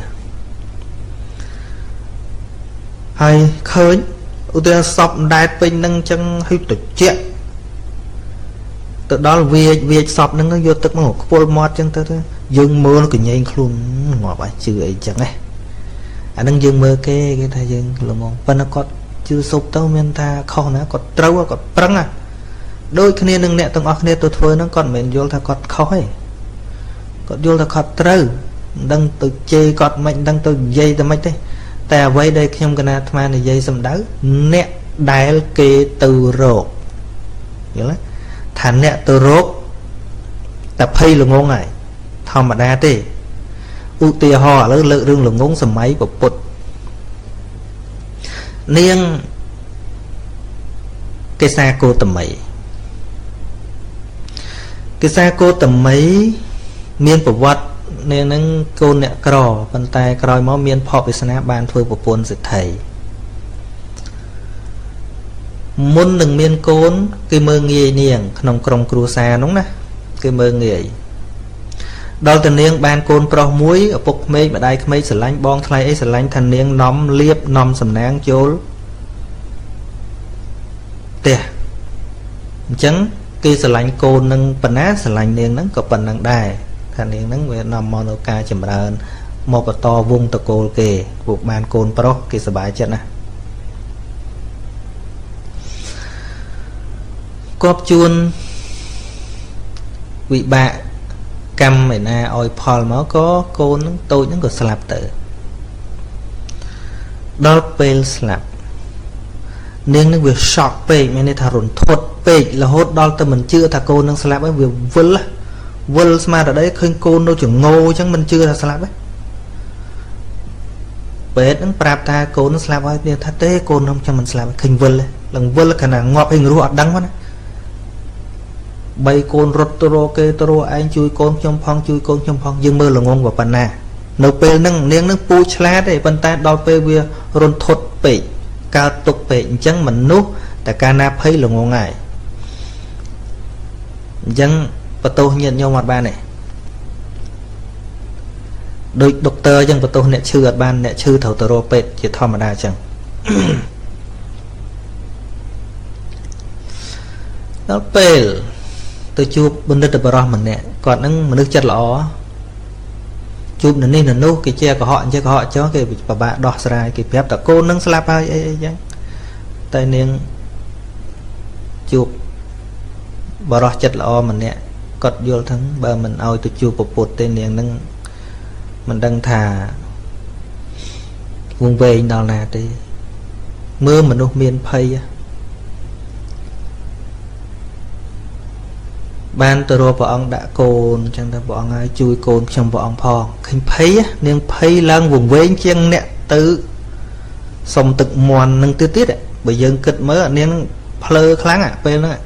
ហើយឃើញឧទាហរណ៍សពដែតពេញហ្នឹងអញ្ចឹងហើយទៅជាក់ទៅដល់វាចសពហ្នឹងយកទឹកមកខ្ពុលមាត់អញ្ចឹងទៅយើងមើលកញ្ញែងខ្លួនងាប់អាចជឿអីចឹងណាអាហ្នឹងយើងមើលគេថាយើងល្ងងប៉ុន្តែគាត់ជឿសុបទៅមានថាខុសណាគាត់ត្រូវគាត់ប្រឹងដូចគ្នានឹងអ្នកទាំងអស់គ្នាទៅធ្វើហ្នឹងគាត់មិនមែនយល់ថាគាត់ខុសទេគាត់យល់ថាគាត់ត្រូវមិនដឹងទៅជេរគាត់មិនដឹងទៅនិយាយតែមិនទេតែអ្វីដែលខ្ញុំកណាអាត្មានិយាយសម្ដៅអ្នកដែលគេទៅរកយល់ទេថាអ្នកទៅរកតែភ័យល្ងងហើយធម្មតាទេឧទាហរណ៍ឥឡូវលើករឿងល្ងងសម័យពុទ្ធនាងកេសាគោតមីកេសាគោតមីមានប្រវត្តិនាងនឹងកូនអ្នកក្រប៉ុន្តែក្រោយមកមានភពវាសនាបានធ្វើប្រពន្ធសិទ្ធិមុននឹងមានកូនគេមើលងាយនាងក្នុងក្រុមគ្រួសារនោះណាគេមើលងាយដល់តែនាងបានកូនប្រុសមួយឪពុកក្មេកម្ដាយក្មេកស្រឡាញ់បងថ្លៃអីស្រឡាញ់ថានាងនំលៀបនំសំណាងចូលផ្ទះអញ្ចឹងគេស្រឡាញ់កូននឹងប៉ុណ្ណាស្រឡាញ់នាងហ្នឹងក៏ប៉ុណ្ណឹងដែរថានាងហ្នឹងវានាំមកនៅការចម្រើនមកបន្តវងតកូលគេពួកបានកូនប្រុសគេសប្បាយចិត្តណាគប់ជួនវិបាកកម្មឯណាឲ្យផលមកក៏កូននឹងតូចហ្នឹងក៏ស្លាប់ទៅដល់ពេលស្លាប់នាងនឹងវាសក់ពេកមានន័យថារន្ធត់ពេករហូតដល់ទៅមិនជឿថាកូននឹងស្លាប់ហើយវាវិលស្មារតីឃើញកូននៅចងោអញ្ចឹងមិនជឿថាស្លាប់ទេពេទ្យនឹងប្រាប់ថាកូននឹងស្លាប់ហើយនាងថាទេកូនខ្ញុំចាំមិនស្លាប់ឃើញវិលឡើងវិលខណៈងាប់ឲ្យរស់អត់ដឹងហ្នឹងណាបីកូនរត់ទៅរកគេទៅរកឯងជួយកូនខ្ញុំផងជួយកូនខ្ញុំផងយើងមើលល្ងងប៉ុណ្ណានៅពេលហ្នឹងនាងនឹងពូឆ្លាតទេប៉ុន្តែដល់ពេលវារន្ធត់ពេកកើតទុកពេកអញ្ចឹងមនុស្សតែកាលណាភ័យល្ងងហើយអញ្ចឹងបន្ទោសញាតិញោមអត់បានទេដូចដុកទ័រអញ្ចឹងបន្ទោសអ្នកឈឺអត់បានអ្នកឈឺត្រូវទៅរកពេទ្យជាធម្មតាអញ្ចឹងដល់ពេលទៅជួបបណ្ឌិតបរិះម្នាក់គាត់នឹងមនុស្សចិត្តល្អជួបនៅនេះនៅនោះគេជាកុហកអញ្ចឹងកុហកចោះគេពិបាកដោះស្រាយគេប្រាប់តែកូននឹងស្លាប់ហើយអីអញ្ចឹងតែនាងជួបបរិះចិត្តល្អម្នាក់គាត់យល់ថាបើមិនឲ្យទៅជួបពពុទ្ធទេនាងនឹងមិនដឹងថាវង្វេងដល់ណាទេមើលមនុស្សមានភ័យបានទៅរកព្រះអង្គដាក់កូនអញ្ចឹងទៅព្រះអង្គឲ្យជួយកូនខ្ញុំព្រះអង្គផងឃើញភ័យនាងភ័យឡើងវង្វេងជាងអ្នកទៅសុំទឹកមន់នឹងទៀតបើយើងគិតមើលនាងភ្លើខ្លាំងពេលហ្នឹង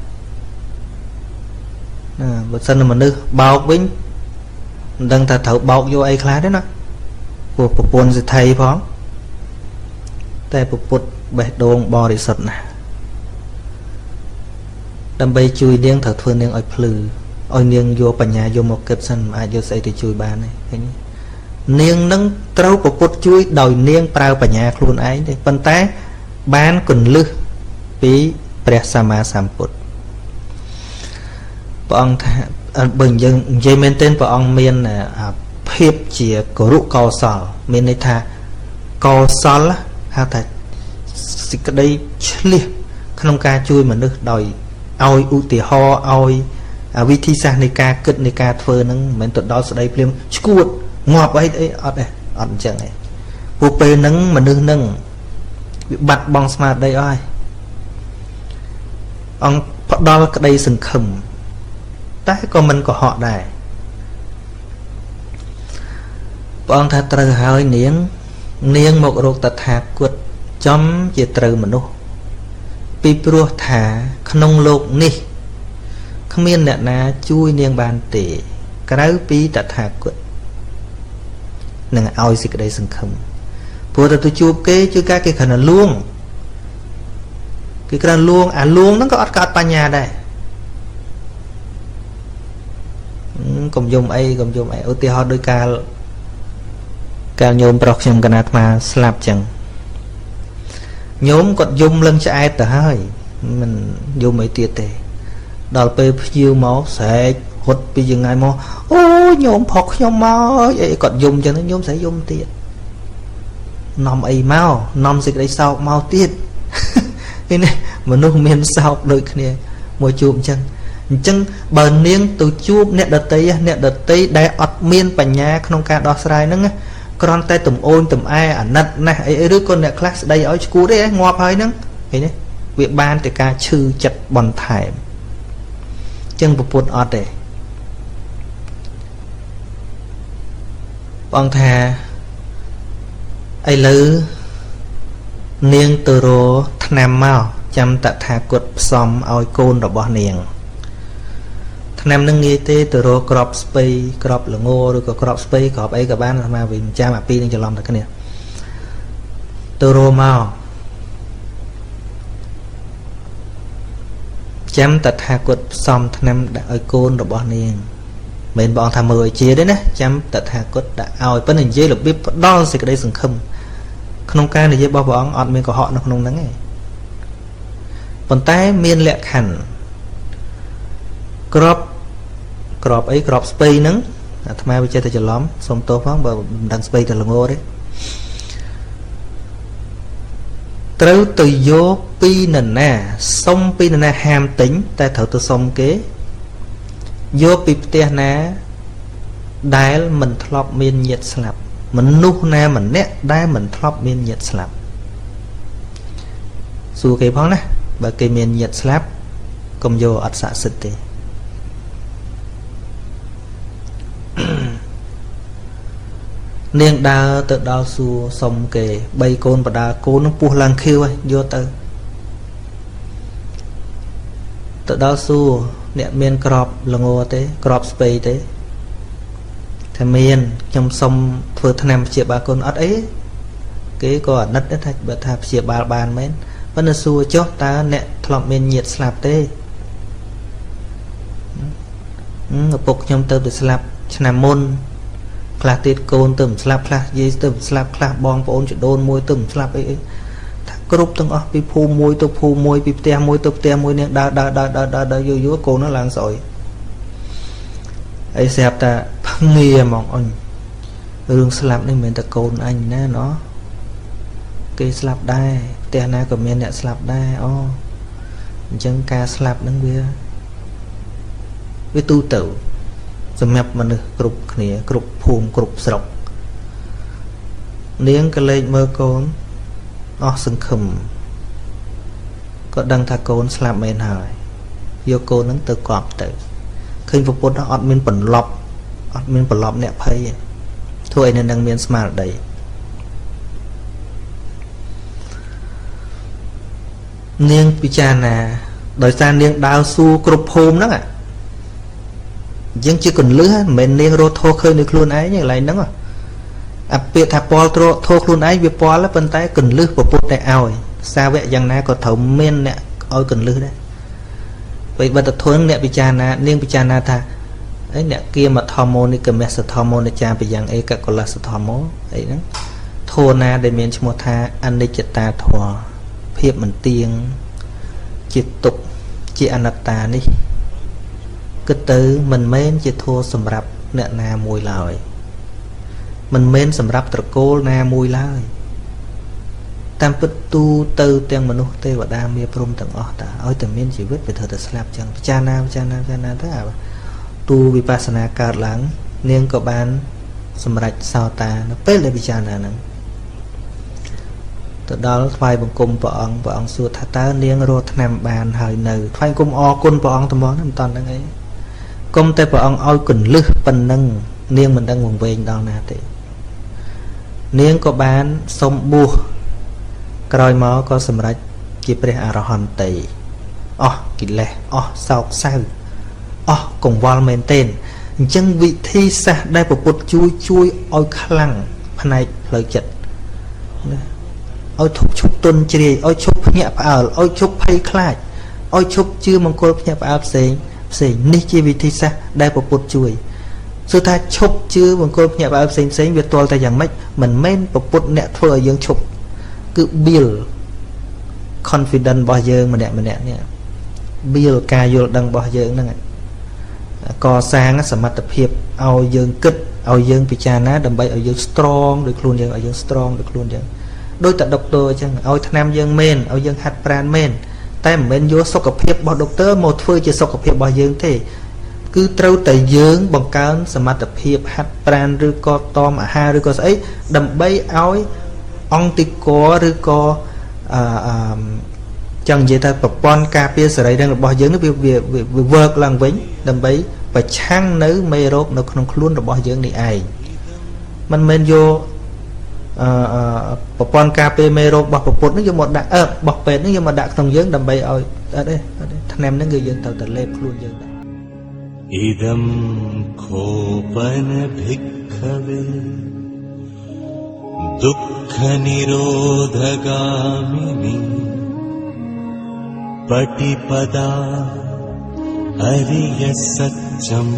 បើសិនមនុស្សបោកវិញមិនដឹងថាត្រូវបោកយកអីខ្លះទេណាព្រោះប្រពន្ធសិទ្ធិផងតែពុទ្ធបេះដូងបរិសុទ្ធណាស់ដើម្បីជួយនាងត្រូវធ្វើនាងឲ្យភ្លឺឲ្យនាងយកបញ្ញាយកមកគិតសិនមិនអាចយកស្អីទៅជួយបានទេឃើញនាងនឹងត្រូវប្រពុតជួយដោយនាងប្រើបញ្ញាខ្លួនឯងទេប៉ុន្តែបានគន្លឹះពីព្រះសម្មាសម្ពុទ្ធព្រះអង្គថាបើយើងនិយាយមែនទែនព្រះអង្គមានភាពជាគរុកោសលមានន័យថាកោសលហៅថាសេចក្តីឆ្លៀសក្នុងការជួយមនុស្សដោយឲ្យឧទាហរណ៍ឲ្យវិធីសាស្ត្រនៃការគិតនៃការធ្វើហ្នឹងមិនមែនទៅដល់ស្ដីភ្លាមឈួតងាប់អីអត់ទេអត់អញ្ចឹងទេព្រោះពេលហ្នឹងមនុស្សហ្នឹងវាបាត់បង់ស្មារតីអស់ហើយអង្គផ្ដល់ក្តីសង្ឃឹមតែក៏មិនកុហកដែរព្រះអង្គថាត្រូវហើយនាងមករកតថាគតចំជាត្រូវមនុស្សពីព្រោះថាក្នុងលោកនេះគ្មានអ្នកណាជួយនាងបានទេក្រៅពីតថាគតនឹងឲ្យសេចក្តីសង្ឃឹមព្រោះទៅជួបគេជួយការគេគ្រាន់តែលួងគេគ្រាន់លួងអាលួងហ្នឹងក៏អត់កើតបញ្ញាដែរកុំយំអីឧទាហរណ៍ដោយកាលញោមប្រុសខ្ញុំកណាអាត្មាស្លាប់ចឹងញោមគាត់យំលឹងឆ្អែតទៅហើយមិនយំអីទៀតទេដល់ពេលភ្ញៀវមកស្រែករត់ពីយ៉ាងណាមកអូញោមផុកខ្ញុំមកអីគាត់យំចឹងញោមស្រីយំទៀតនាំអីមកនាំសេចក្តីសោកមកទៀតនេះមនុស្សមានសោកដូចគ្នាមួយជួបអញ្ចឹងបើនាងទៅជួបអ្នកដតីដែលអត់មានបញ្ញាក្នុងការដោះស្រាយហ្នឹងគ្រាន់តែទំអូនទំអែអាណិតណាស់អីឬក៏អ្នកខ្លះស្ដីឲ្យឈួតទេងាប់ហើយហ្នឹងឃើញទេវាបានតែការឈឺចិត្តបន្ថែមអញ្ចឹងពុទ្ធអត់ទេបងថាឥឡូវនាងទៅរកថ្នាំមកចាំតថាគតផ្សំឲ្យកូនរបស់នាងថ្នាំនឹងងាយទេទៅរកក្របស្ពៃក្របល្ងឬក៏ក្របស្ពៃក្របអីក៏បានអាវិញចាំអាពីរនឹងច្រឡំតែគ្នាទៅរកមកចាំតថាគតផ្សំថ្នាំដាក់ឲ្យកូនរបស់នាងមិនបងថាមើលឲ្យជាទេណាចាំតថាគតដាក់ឲ្យប៉ុន្តែនិយាយរបៀបផ្ដល់សេចក្តីសង្ឃឹមក្នុងការនិយាយរបស់ព្រះអង្គអត់មានកុហកនៅក្នុងហ្នឹងទេប៉ុន្តែមានលក្ខខណ្ឌក្របអីក្របស្ពៃហ្នឹងអាត្មាវាចេះតែច្រឡំសុំទោសផងបើមិនដឹងស្ពៃទៅល្ងទេត្រូវទៅយកពីនរណាសុំពីនរណាហាមទិញតែត្រូវទៅសុំគេយកពីផ្ទះណាដែលមិនធ្លាប់មានញាតិស្លាប់មនុស្សណាម្នាក់ដែលមិនធ្លាប់មានញាតិស្លាប់សួរគេផងណាបើគេមានញាតិស្លាប់កុំយកអត់ស័ក្តិសិទ្ធទេនាងដើរទៅដល់សួរសុំគេ3កូនបដាកូននឹងពោះឡើងខៀវយកទៅដល់សួរអ្នកមានក្របល្ងទេក្របស្ពៃទេថាមានខ្ញុំសុំធ្វើថ្នាំព្យាបាលកូនអត់អីគេក៏អាណិតដែរថាបើថាព្យាបាលបានមែនប៉ុន្តែសួរចុះតើអ្នកធ្លាប់មានញាតិស្លាប់ទេឪពុកខ្ញុំទៅស្លាប់ឆ្នាំមុនខ្លះទៀតកូនទៅស្លាប់ខ្លះយាយទៅស្លាប់ខ្លះបងប្អូនចដូនមួយទៅស្លាប់អីថាគ្រប់ទាំងអស់ពីភូមិមួយទៅភូមិមួយពីផ្ទះមួយទៅផ្ទះមួយនេះដើរយូរកូននោះឡើងស្អុយអីស្រាប់តែភ្ងាហ្មងអញរឿងស្លាប់នេះមិនមែនតែកូនអញណាណោះគេស្លាប់ដែរផ្ទះណាក៏មានអ្នកស្លាប់ដែរអូអញ្ចឹងការស្លាប់ហ្នឹងវាទូទៅសម្រាប់មនុស្សគ្រប់គ្នាគ្រប់ភូមិគ្រប់ស្រុកនាងក៏លេចមើលកូនអស់សង្ឃឹមក៏ដឹងថាកូនស្លាប់មែនហើយយកកូនហ្នឹងទៅកប់ទៅឃើញប្រពន្ធអត់មានបន្លប់អ្នកភ័យធ្វើឲ្យនៅនឹងមានស្មារតីនាងពិចារណាដោយសារនាងដើរស៊ូគ្រប់ភូមិហ្នឹងយើងជាកន្លឹះមិនមែននាងរត់ធោះឃើញនៅខ្លួនឯងកន្លែងហ្នឹងអាពាក្យថាពលធោះខ្លួនឯងវាពលប៉ុន្តែកន្លឹះប្រពុតតែឲ្យសាវកយ៉ាងណាក៏ត្រូវមានអ្នកឲ្យកន្លឹះដែរពេលបទធនអ្នកពិចារណានាងពិចារណាថាអីអ្នកគៀមធម្មោនិកមេសធម្មោនិចាបយ៉ាងអេកកលសធម្មោអីហ្នឹងធម៌ណាដែលមានឈ្មោះថាអនិច្ចតាធម៌ភាពមិនទៀងជាទុក្ខជាអនត្តានេះគិតទៅមិនមែនជាធម៌សម្រាប់អ្នកណាមួយឡើយមិនមែនសម្រាប់ត្រកូលណាមួយឡើយតាមពិតទូទៅទាំងមនុស្សទេវតាមាព្រំទាំងអស់តើឲ្យតែមានជីវិតវាត្រូវតែស្លាប់ចឹងពិចារណាទៅទូវិបស្សនាកើតឡើងនាងក៏បានសម្រេចសោតានៅពេលដែលពិចារណាហ្នឹងទៅដល់ថ្វាយបង្គំព្រះអង្គសួរថាតើនាងរកថ្នាំបានហើយនៅថ្វាយបង្គំអរគុណព្រះអង្គត្មងមិនតាន់ហ្នឹងអីគុំតែព្រះអង្គឲ្យកន្លឹះប៉ុណ្ណឹងនាងមិនដឹងវង្វេងដល់ណាទេនាងក៏បានសុំបួសក្រោយមកក៏សម្រេចជាព្រះអរហន្តីអស់កិលេសអស់សោកសៅអស់កង្វល់មែនទែនអញ្ចឹងវិធីសាស្ត្រដែលព្រះពុទ្ធជួយឲ្យខ្លាំងផ្នែកផ្លូវចិត្តណាឲ្យឈប់ឈប់ទុនជ្រាយឲ្យឈប់ភ្ញាក់ផ្អើលឲ្យឈប់ភ័យខ្លាចឲ្យឈប់ជឿមង្គលភ្ញាក់ផ្អើលផ្សេងនេះជាវិធីសាស្ត្រដែលព្រះពុទ្ធជួយសួរថាឈប់ជឿមង្គលភ្ញាក់ផ្អើលផ្សេងវាទាល់តែយ៉ាងម៉េចមិនមែនព្រះពុទ្ធអ្នកធ្វើឲ្យយើងឈប់គឺ build confidence របស់យើងម្នាក់នេះ build ការយល់ដឹងរបស់យើងហ្នឹងកសាងសមត្ថភាពឲ្យយើងគិតឲ្យយើងពិចារណាដើម្បីឲ្យយើង strong ដោយខ្លួនយើងឲ្យយើង strong ដោយខ្លួនយើងដោយតែដុកទ័រអញ្ចឹងឲ្យថ្នាំយើងមែនឲ្យយើងហាត់ប្រាណមែនតែមិនមែនយកសុខភាពរបស់ដុកទ័រមកធ្វើជាសុខភាពរបស់យើងទេគឺត្រូវតែយើងបង្កើនសមត្ថភាពហាត់ប្រាណឬក៏តមអាហារឬក៏ស្អីដើម្បីឲ្យអង្គតិកឬក៏ចង់និយាយថាប្រព័ន្ធការពារសរីរាង្គរបស់យើងនេះវា work ឡើងវិញដើម្បីប្រឆាំងនៅមេរោគនៅក្នុងខ្លួនរបស់យើងនេះឯងមិនមែនយកប្រព័ន្ធការពារមេរោគរបស់ប្រពុតនេះយកមកដាក់របស់ពេទ្យនេះយកមកដាក់ក្នុងយើងដើម្បីឲ្យអត់ទេថ្នាំហ្នឹងគឺយើងត្រូវតែលេបខ្លួនយើងដែរ idam khopana bhikkhave dukkha nirodhagamini patipada ariya satcham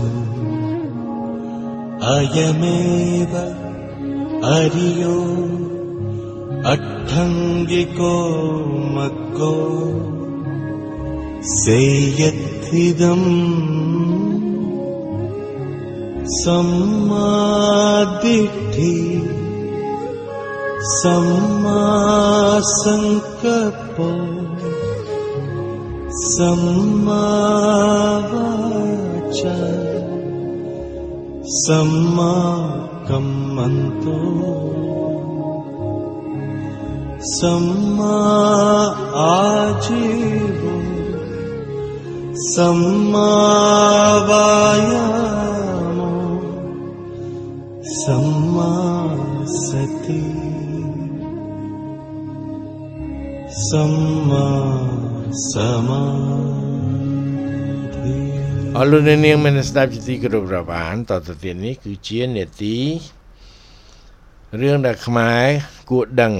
ayameva ariyo atthangiko maggo seyatthidam sammaditthi samma sankappo samma vacha samma kammanto samma ajivo samma vayamo samma sati samma samadhi អរលោកអ្នកនាងមានស្ដាប់ជាទីគោរពរាប់អានតទៅទៀតនេះគឺជានេតិរឿងដែលខ្មែរគួរដឹង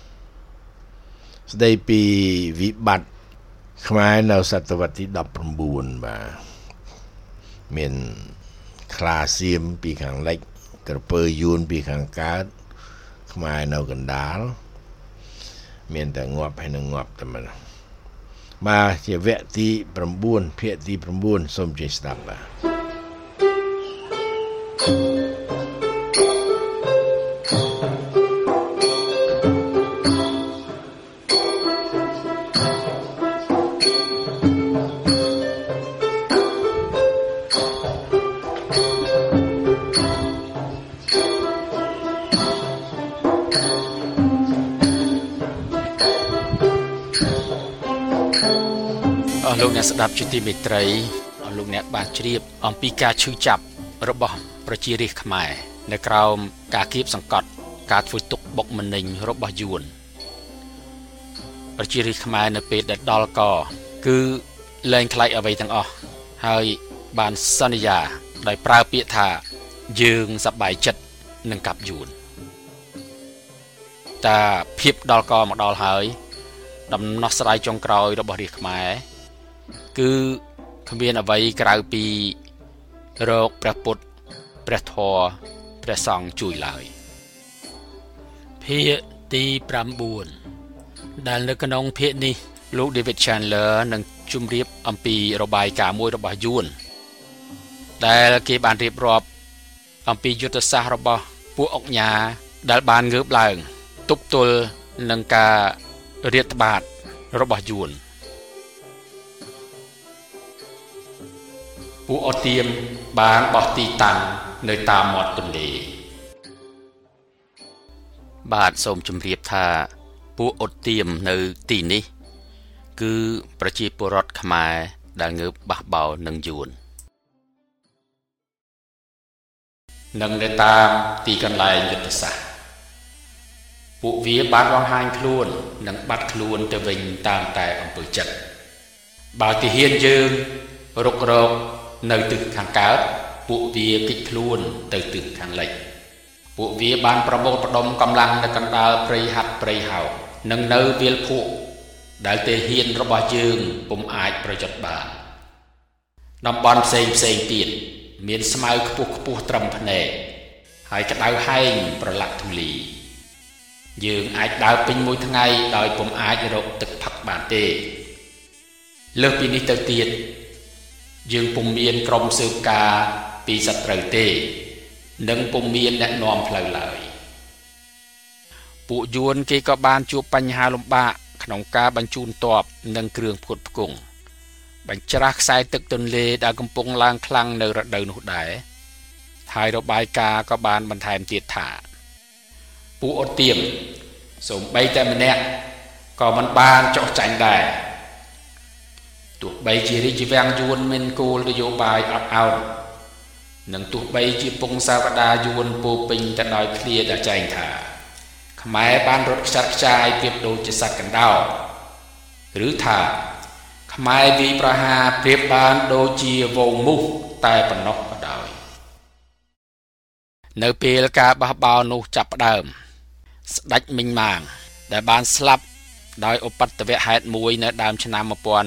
ស្ដីពីវិបត្តិខ្មែរនៅសតវត្សទី19បាទមានខ្លាសៀមពីខាងលិចក្រពើយួនពីខាងកើតខ្មែរនៅកណ្ដាលមានតែងាប់ហើយនឹងងាប់តែមិនបាទជាវគ្គទី9ភាគទី9សូមជួយស្ដាប់បាទលោកអ្នកស្ដាប់ជាទីមេត្រីលោកអ្នកបានជ្រាបអំពីការឈឺចាប់របស់ប្រជារាស្ត្រខ្មែរនៅក្រោមការគៀបសង្កត់ការធ្វើទុកបុកម្នេញរបស់យួនប្រជារាស្ត្រខ្មែរនៅពេលដែលដល់កគឺលែងខ្លាចអ្វីទាំងអស់ហើយបានសន្យាដោយប្រើពាក្យថាយើងសប្បាយចិត្តនឹងកាប់យួនតែភាពដល់កមកដល់ហើយដំណោះស្រាយចុងក្រោយរបស់រាស្ត្រខ្មែរគឺគ្មានអ្វីក្រៅពីរកព្រះពុទ្ធព្រះធម៌ព្រះសង្ឃជួយឡើយភាគទី9ដែលនៅក្នុងភាគនេះលោក David Chandler នឹងជម្រាបអំពីរបាយការណ៍មួយរបស់យួនដែលគេបានរៀបរាប់អំពីយុទ្ធសាស្ត្ររបស់ពួកអុកញ៉ាដែលបានងើបឡើងទប់ទល់នឹងការរាតត្បាតរបស់យួនពួកអត់ទៀមបានបោះទីតាំងនៅតាមមាត់ទន្លេបាទសូមជម្រាបថាពួកអត់ទៀមនៅទីនេះគឺប្រជាពលរដ្ឋខ្មែរដែលងើបបះបោរនឹងយួននឹងនៅតាមទីកន្លែងយុទ្ធសាស្ត្រពួកវាបានបង្ហាញខ្លួននិងបាត់ខ្លួនទៅវិញតាមតែអំពើចិត្តបើទាហានយើងរុករកនៅទិសខាងកើតពួកវាគេចខ្លួនទៅទិសខាងលិចពួកវាបានប្រមូលផ្ដុំកម្លាំងនៅកណ្ដាលព្រៃហាត់ព្រៃហោកនិងនៅវាលភក់ដែលទាហានរបស់យើងពុំអាចប្រយុទ្ធបានតំបន់ផ្សេងទៀតមានស្មៅខ្ពស់ត្រឹមភ្នែកហើយក្តៅហែងប្រឡាក់ធូលីយើងអាចដើរពេញមួយថ្ងៃដោយពុំអាចរកទឹកផឹកបានទេលើសពីនេះទៅទៀតយើងពុំមានក្រុមស៊ើបការពីសត្រូវទេនិងពុំមានអ្នកនាំផ្លូវឡើយពួកយួនគេក៏បានជួបបញ្ហាលំបាកក្នុងការបញ្ជូនទ័ពនិងគ្រឿងផ្គត់ផ្គង់បញ្ច្រាស់ខ្សែទឹកទន្លេដែលកំពុងឡើងខ្លាំងនៅរដូវនោះដែរហើយរបាយការណ៍ក៏បានបន្ថែមទៀតថាពួកអូទៀមសូម្បីតែម្នាក់ក៏មិនបានចុះចាញ់ដែរទោះបីជារាជវាំងយួនមានគោលនយោបាយអត់ឱននិងទោះបីជាពងសាវតាយួនពោពេញទៅដោយឃ្លាដែលចែងថាខ្មែរបានរត់ខ្ចាត់ខ្ចាយប្រៀបដូចជាសត្វកណ្ដោឬថាខ្មែរវាយប្រហារប្រៀបបានដូចជាវងមូសតែប៉ុណ្ណោះក៏ដោយនៅពេលការបះបោរនោះចាប់ផ្ដើមស្ដេចមីងម៉ាងដែលបានស្លាប់ដោយឧបទ្ទវហេតុមួយនៅដើមឆ្នាំ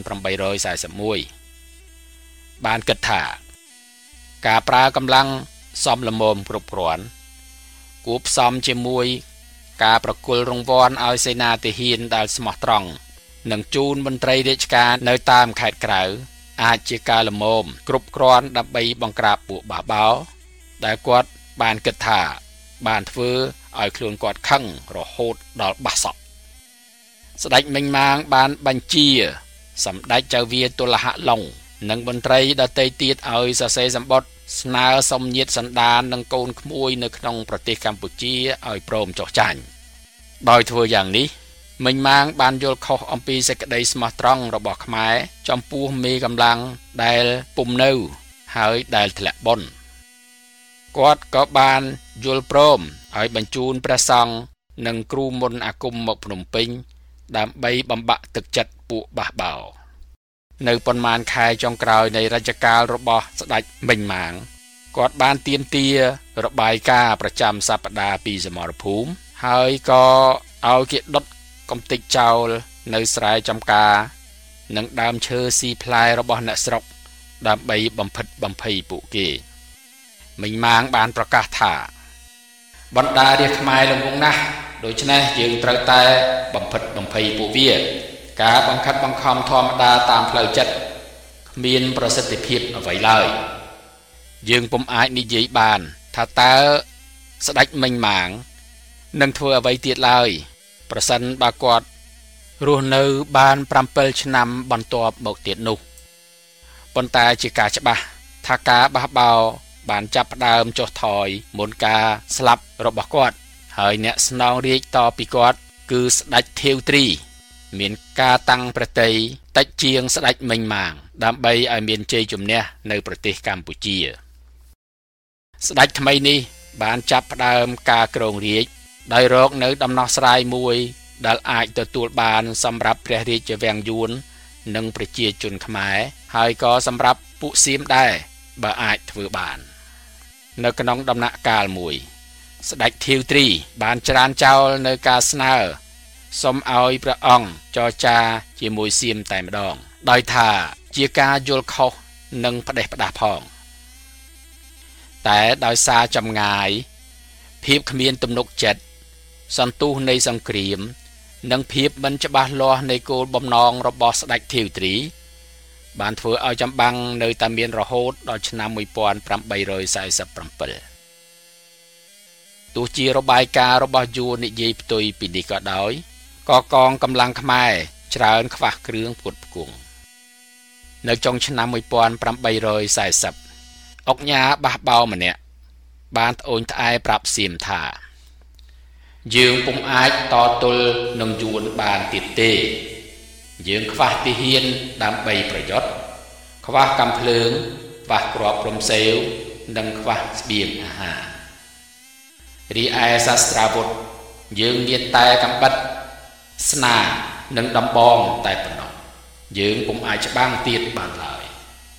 1841បានគិតថាការប្រើកម្លាំងសមល្មមគ្រប់គ្រាន់គួបផ្សំជាមួយការប្រគល់រង្វាន់ឲ្យសេនាទាហានដែលស្មោះត្រង់និងជូនមន្ត្រីរាជការនៅតាមខេត្តក្រៅអាចជាការល្មមគ្រប់គ្រាន់ដើម្បីបង្ក្រាបពួកបះបោរដែលគាត់បានគិតថាបានធ្វើឲ្យខ្លួនគាត់ខឹងរហូតដល់បះសក់ស្ដេចមីងម៉ាងបានបញ្ជាសម្ដេចចៅវាទុលហៈឡុងនិងមន្ត្រីដទៃទៀតឲ្យសរសេរសម្បត្តិស្នើសុំញាតិសន្តាននិងកូនក្មួយនៅក្នុងប្រទេសកម្ពុជាឲ្យព្រមចុះចាញ់ដោយធ្វើយ៉ាងនេះមីងម៉ាងបានយល់ខុសអំពីសេចក្តីស្មោះត្រង់របស់ខ្មែរចំពោះមេកម្លាំងដែលពុំនៅហើយដែលធ្លាក់បុណ្យគាត់ក៏បានយល់ព្រមឲ្យបញ្ជូនព្រះសង្ឃនិងគ្រូមន្តអាគមមកភ្នំពេញដើម្បីបំបាក់ទឹកចិត្តពួកបះបោរនៅប៉ុន្មានខែចុងក្រោយនៃរជ្ជកាលរបស់ស្ដេចមីងម៉ាងគាត់បានទាមទាររបាយការណ៍ប្រចាំសប្តាហ៍ពីសមរភូមិហើយក៏ឲ្យគេដុតកំទេចចោលនៅស្រែចំការនិងដើមឈើស៊ីផ្លែរបស់អ្នកស្រុកដើម្បីបំផិតបំភ័យពួកគេមីងម៉ាងបានប្រកាសថាបណ្ដារាជខ្មែរល្ងងណាស់ដូច្នេះយើងត្រូវតែបំផិតបំភ័យពួកវាការបង្ខិតបង្ខំធម្មតាតាមផ្លូវចិត្តគ្មានប្រសិទ្ធភាពអ្វីឡើយយើងពុំអាចនិយាយបានថាតើស្ដេចមីងម៉ាងនឹងធ្វើអ្វីទៀតឡើយប្រសិនបើគាត់រស់នៅបាន7ឆ្នាំបន្ទាប់មកទៀតនោះប៉ុន្តែជាការច្បាស់ថាការបះបោរបានចាប់ផ្ដើមចុះថយមុនការស្លាប់របស់គាត់ហើយអ្នកស្នងរាជតពីគាត់គឺស្ដេចធាវទ្រីមានការតាំងប្រតិយតិចជាងស្ដេចមីងម៉ាងដើម្បីឲ្យមានជ័យជំនះនៅប្រទេសកម្ពុជាស្ដេចថ្មីនេះបានចាប់ផ្ដើមការគ្រងរាជ្យដោយរកនៅដំណោះស្រាយមួយដែលអាចទទួលបានសម្រាប់ព្រះរាជវាំងយួននិងប្រជាជនខ្មែរហើយក៏សម្រាប់ពួកសៀមដែរបើអាចធ្វើបាននៅក្នុងដំណាក់កាលមួយស្ដេចធាវទ្រីបានច្រានចោលនៅការស្នើសុំឲ្យព្រះអង្គចរចាជាមួយសៀមតែម្ដងដោយថាជាការយល់ខុសនិងផ្ដេសផ្ដាសផងតែដោយសារចម្ងាយភាពគ្មានទំនុកចិត្តសន្ទុះនៃសង្គ្រាមនិងភាពមិនច្បាស់លាស់នៃគោលបំណងរបស់ស្ដេចធាវទ្រីបានធ្វើឲ្យចម្បាំងនៅតែមានរហូតដល់ឆ្នាំ1847ទោះជារបាយការណ៍របស់យួននិយាយផ្ទុយពីនេះក៏ដោយក៏កងកម្លាំងខ្មែរច្រើនខ្វះគ្រឿងផ្គត់ផ្គង់នៅចុងឆ្នាំ1840អុកញ៉ាបះបោរម្នាក់បានត្អូញត្អែប្រាប់សៀមថាយើងពុំអាចតទល់នឹងយួនបានទៀតទេយើងខ្វះទាហានដើម្បីប្រយុទ្ធខ្វះកាំភ្លើងខ្វះគ្រាប់រំសេវនិងខ្វះស្បៀងអាហាររីឯសាស្ត្រាវុធយើងមានតែកាំបិតស្នានិងដំបងតែប៉ុណ្ណោះយើងពុំអាចច្បាំងទៀតបានឡើយ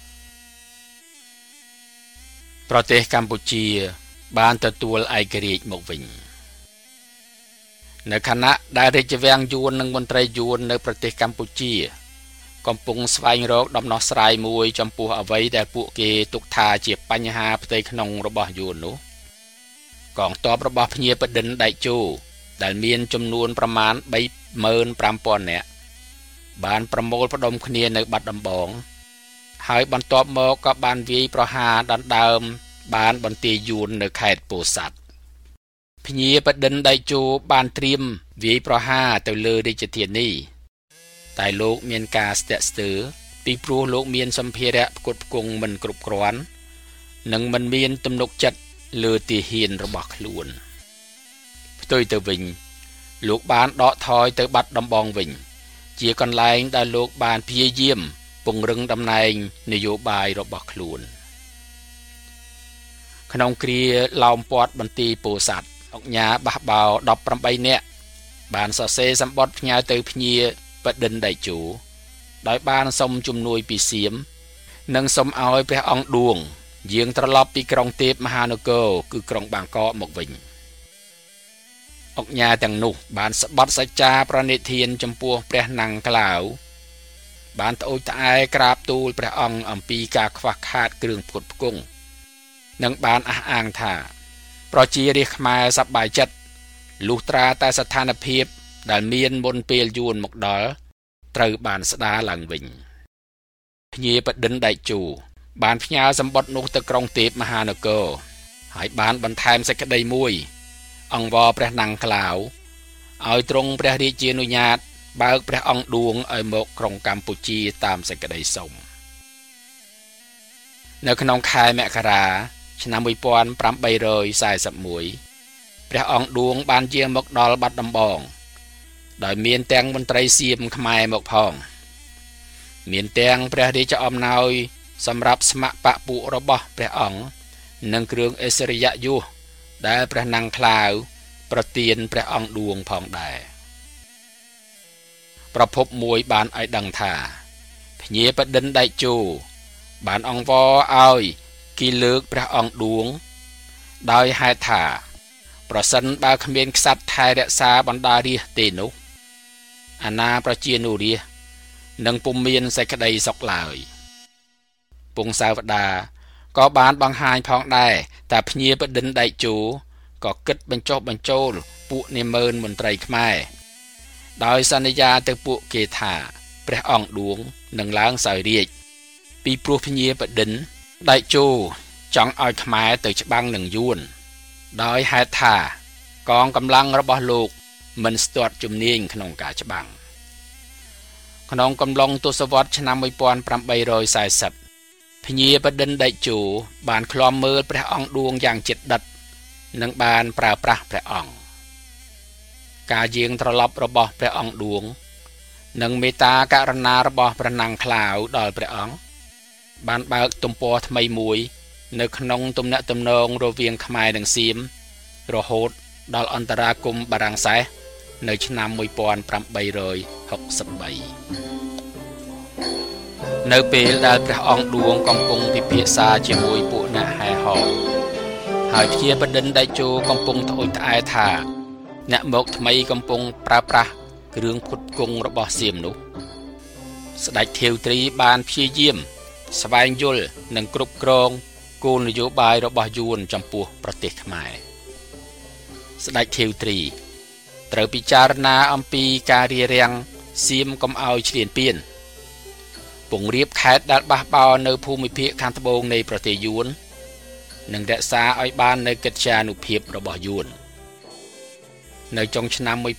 ប្រទេសកម្ពុជាបានទទួលឯករាជ្យមកវិញនៅខណៈដែលរាជវាំងយួននិងមន្ត្រីយួននៅប្រទេសកម្ពុជាកំពុងស្វែងរកដំណោះស្រាយមួយចំពោះអ្វីដែលពួកគេទុកថាជាបញ្ហាផ្ទៃក្នុងរបស់យួននោះកងទ័ពរបស់ភ្ញាបឌិនដែកជោដែលមានចំនួនប្រមាណ 35,000 នាក់បានប្រមូលផ្ដុំគ្នានៅបាត់ដំបងហើយបន្ទាប់មកក៏បានវាយប្រហារដណ្ដើមបានបន្ទាយយួននៅខេត្តពោធិ៍សាត់ភ្ញាបឌិនដែកជោបានត្រៀមវាយប្រហារទៅលើរាជធានីតែលោកមានការស្ទាក់ស្ទើរពីព្រោះលោកមានសម្ភារៈផ្គត់ផ្គង់មិនគ្រប់គ្រាន់និងមិនមានទំនុកចិត្តលើទាហានរបស់ខ្លួនផ្ទុយទៅវិញលោកបានដកថយទៅបាត់ដំបងវិញជាកន្លែងដែលលោកបានព្យាយាមពង្រឹងតំណែងនយោបាយរបស់ខ្លួនក្នុងគ្រាឡោមព័ទ្ធបន្ទាយពោធិ៍សាត់អង្គញាបះបោ18នាក់បានសរសេរសម្បត្តិផ្ញើទៅភ្ញាបឌិនដៃជោដោយបានសុំជំនួយពីសៀមនិងសុំឲ្យព្រះអង្គឌួងយាងត្រឡប់ពីក្រុងទេពមហានគរគឺក្រុងបាងកកមកវិញអង្គញាទាំងនោះបានស្បត់សច្ចាប្រណិធានចំពោះព្រះនង្គក្លាវបានត្អូញត្អែក្រាបទូលព្រះអង្គអំពីការខ្វះខាតគ្រឿងផ្គត់ផ្គង់និងបានអះអាងថាប្រជារាស្ត្រខ្មែរសប្បាយចិត្តលុះត្រាតែស្ថានភាពដែលមានមុនពេលយួនមកដល់ត្រូវបានស្ដារឡើងវិញភ្ញាបឌិនដែកជូបានផ្ញើសម្បត្តិនោះទៅក្រុងទេពមហានគរហើយបានបន្ថែមសេចក្តីមួយអង្វរព្រះនង្គក្លាវឲ្យទ្រង់ព្រះរាជានុញ្ញាតបើកព្រះអង្គឌួងឲ្យមកក្រុងកម្ពុជាតាមសេចក្តីសុំនៅក្នុងខែមករាឆ្នាំ1841ព្រះអង្គឌួងបានយាងមកដល់បាត់ដំបងដោយមានទាំងមន្ត្រីសៀមខ្មែរមកផងមានទាំងព្រះរាជអំណោយសម្រាប់ស្ម័គ្របពុរបស់ព្រះអង្គនិងគ្រឿងឥស្សរិយយសដែលព្រះនង្គក្លាវប្រទានព្រះអង្គឌួងផងដែរប្រភពមួយបានឲ្យដឹងថាភ្ញាបឌិនដែកជោបានអង្វរឲ្យគីលើកព្រះអង្គឌួងដោយហេតុថាប្រសិនបើគ្មានក្សត្រថែរក្សាបណ្ដារាស្ត្រទេនោះអាណាប្រជានុរាស្ត្រនឹងពុំមានសេចក្តីសុខឡើយពងសាវតាក៏បានបង្ហាញផងដែរតែភ្ញាបឌិនដែកជោក៏គិតបញ្ចុះបញ្ចូលពួកនាម៉ឺនមន្ត្រីខ្មែរដោយសន្យាទៅពួកគេថាព្រះអង្គឌួងនឹងឡើងសោយរាជពីព្រោះភ្ញាបឌិនដែកជោចង់ឲ្យខ្មែរទៅច្បាំងនឹងយួនដោយហេតុថាកងកម្លាំងរបស់លោកមិនស្ទាត់ជំនាញក្នុងការច្បាំងក្នុងកំឡុងទសវត្សរ៍ឆ្នាំ1840ភ្ញាបឌិនដែកជោបានឃ្លាំមើលព្រះអង្គឌួងយ៉ាងជិតដិតនិងបានប្រើប្រាស់ព្រះអង្គការយាងត្រឡប់របស់ព្រះអង្គឌួងនិងមេត្តាករុណារបស់ព្រះនង្គក្លាវដល់ព្រះអង្គបានបើកទំព័រថ្មីមួយនៅក្នុងទំនាក់ទំនងរវាងខ្មែរនិងសៀមរហូតដល់អន្តរាគមន៍បារាំងសែសនៅឆ្នាំ1863នៅពេលដែលព្រះអង្គឌួងកំពុងពិភាក្សាជាមួយពួកអ្នកហែហោហើយភ្ញាបឌិនដែកជោកំពុងត្អូញត្អែថាអ្នកមកថ្មីកំពុងប្រើប្រាស់គ្រឿងផ្គត់ផ្គង់របស់សៀមនោះស្ដេចធាវត្រីបានព្យាយាមស្វែងយល់និងគ្រប់គ្រងគោលនយោបាយរបស់យួនចំពោះប្រទេសខ្មែរស្ដេចធាវត្រីត្រូវពិចារណាអំពីការរារាំងសៀមកុំឲ្យឈ្លានពានពង្រៀបខេត្តដែលបះបោរនៅភូមិភាគខាងត្បូងនៃប្រទេសយួននិងរក្សាឲ្យបាននូវកិត្យានុភាពរបស់យួននៅចុងឆ្នាំ1841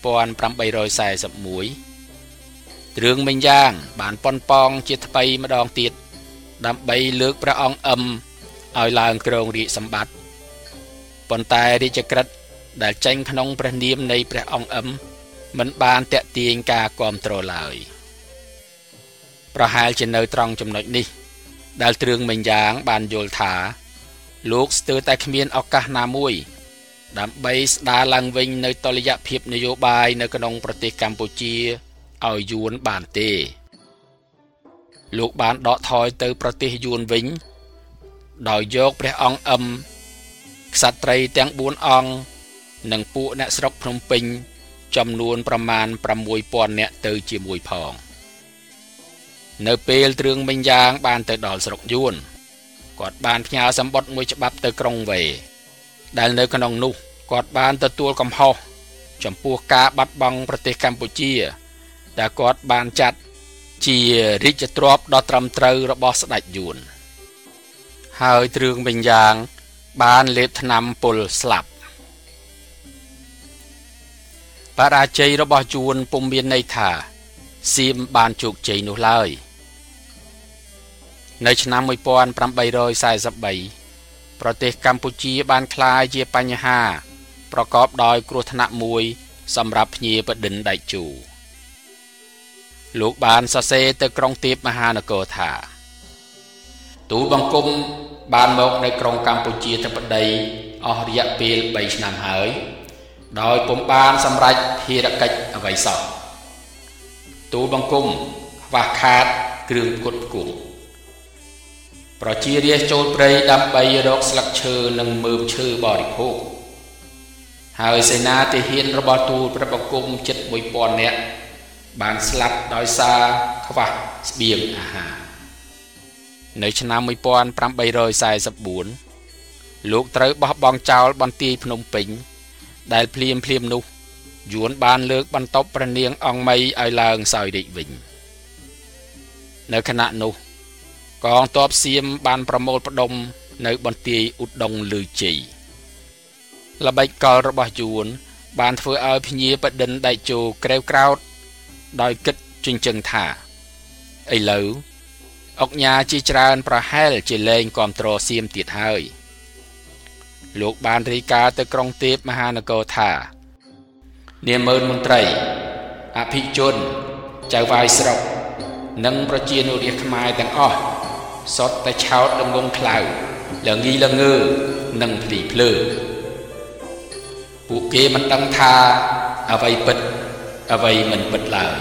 គ្រឿងមិញយ៉ាងបានប៉ុនប៉ងជាថ្មីម្ដងទៀតដើម្បីលើកព្រះអង្គឲ្យឡើងគ្រងរាជសម្បត្តិប៉ុន្តែរាជក្រឹត្យដែលចេញក្នុងព្រះនាមនៃព្រះអង្គមិនបានតាក់ទាញការគាំទ្រឡើយប្រហែលជានៅត្រង់ចំណុចនេះដែលគ្រឿងមិញយ៉ាងបានយល់ថាលោកស្ទើរតែគ្មានឱកាសណាមួយដើម្បីស្ដារឡើងវិញនៅតុល្យភាពនយោបាយនៅក្នុងប្រទេសកម្ពុជាឲ្យយួនបានទេលោកបានដកថយទៅប្រទេសយួនវិញដោយយកព្រះអង្គក្សត្រីទាំង4អង្គនិងពួកអ្នកស្រុកភ្នំពេញចំនួនប្រមាណ 6000 នាក់ទៅជាមួយផងនៅពេលគ្រឿងមិញយ៉ាងបានទៅដល់ស្រុកយួនគាត់បានផ្ញើសម្បត្តិមួយច្បាប់ទៅក្រុងវេដែលនៅក្នុងនោះគាត់បានទទួលកំហុសចំពោះការបាត់បង់ប្រទេសកម្ពុជាដែលគាត់បានចាត់ជារាជទ្រព្យដ៏ត្រឹមត្រូវរបស់ស្ដេចយួនហើយគ្រឿងមិញយ៉ាងបានលេបថ្នាំពុលស្លាប់បរាជ័យរបស់យួនពុំមានន័យថាសៀមបានជោគជ័យនោះឡើយនៅឆ្នាំ 1843 ប្រទេសកម្ពុជាបានក្លាយជាបញ្ហាប្រកបដោយគ្រោះថ្នាក់មួយសម្រាប់ភ្ញៀវបឌិនដៃជូលោកបានសរសេរទៅក្រុងទេពមហានគរថាទូលបង្គំបានមកនៅក្រុងកម្ពុជាធិបតីអស់រយៈពេល3ឆ្នាំហើយដោយពុំបានសម្រេចភារកិច្ចអ្វីសោះទូលបង្គំខ្វះខាតគ្រឿងផ្គត់ផ្គង់ប្រជារាស្ត្រចូលព្រៃដើម្បីរកស្លឹកឈើនិងមើមឈើបរិភោគហើយសេនាទាហានរបស់ទូលព្រះបង្គំជិត 1000 នាក់បានស្លាប់ដោយសារខ្វះស្បៀងអាហារនៅឆ្នាំ 1844 លោកត្រូវបោះបង់ចោលបន្ទាយភ្នំពេញដែលភ្លាមនោះយួនបានលើកបន្ទប់ព្រះនាងអង្គមីឲ្យឡើងសោយរាជ្យវិញនៅខណៈនោះកងទ័ពសៀមបានប្រមូលផ្ដុំនៅបន្ទាយឧដុង្គលឺជ័យល្បិចកលរបស់យួនបានធ្វើឲ្យភ្ញៀវបឌិនដៃជោក្រេវក្រោធដោយគិតជញ្ជឹងថាឥឡូវអុកញ៉ាជាច្រើនប្រហែលជាលែងគាំទ្រសៀមទៀតហើយលោកបានរាយការណ៍ទៅក្រុងទេពមហានគរថានាម៉ឺនមន្ត្រីអភិជនចៅវាយស្រុកនិងប្រជានុរាស្ត្រខ្មែរទាំងអស់សុទ្ធតែឆោតល្ងងខ្លៅល្ងីល្ងើនិងភ្លីភ្លើពួកគេមិនដឹងថាអ្វីពិតអ្វីមិនពិតឡើយ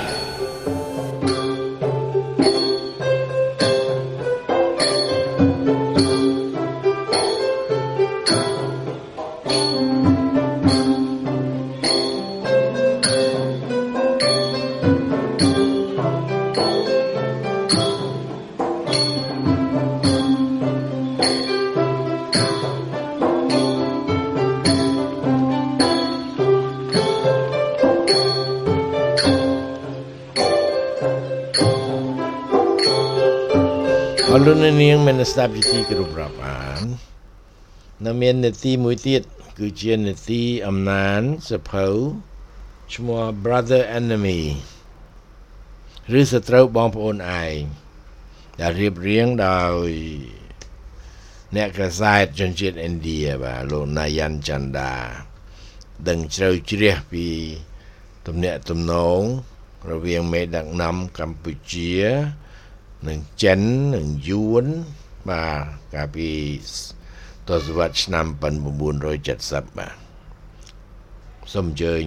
អរលោកនាងមានស្ដាប់ជាទីគោរពរាប់អាននៅមាននីតិមួយទៀតគឺជានីតិអំណានសភៅឈ្មោះ Brother Enemy ឬសត្រូវបងប្អូនឯងដែលរៀបរៀងដោយអ្នកកាសែតជនជាតិឥណ្ឌាបាទលោកណាយ៉ាន់ចន្ទដាដឹងជ្រៅជ្រះពីទំនាក់ទំនងរវាងមេដឹកនាំកម្ពុជានឹងចិននិងយួនបាទកាលពីទសវត្សរ៍ឆ្នាំ 1970 បាទសូមអញ្ជើញ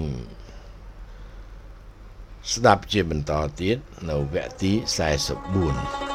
ស្ដាប់ជាបន្តទៀតនៅវគ្គទី 44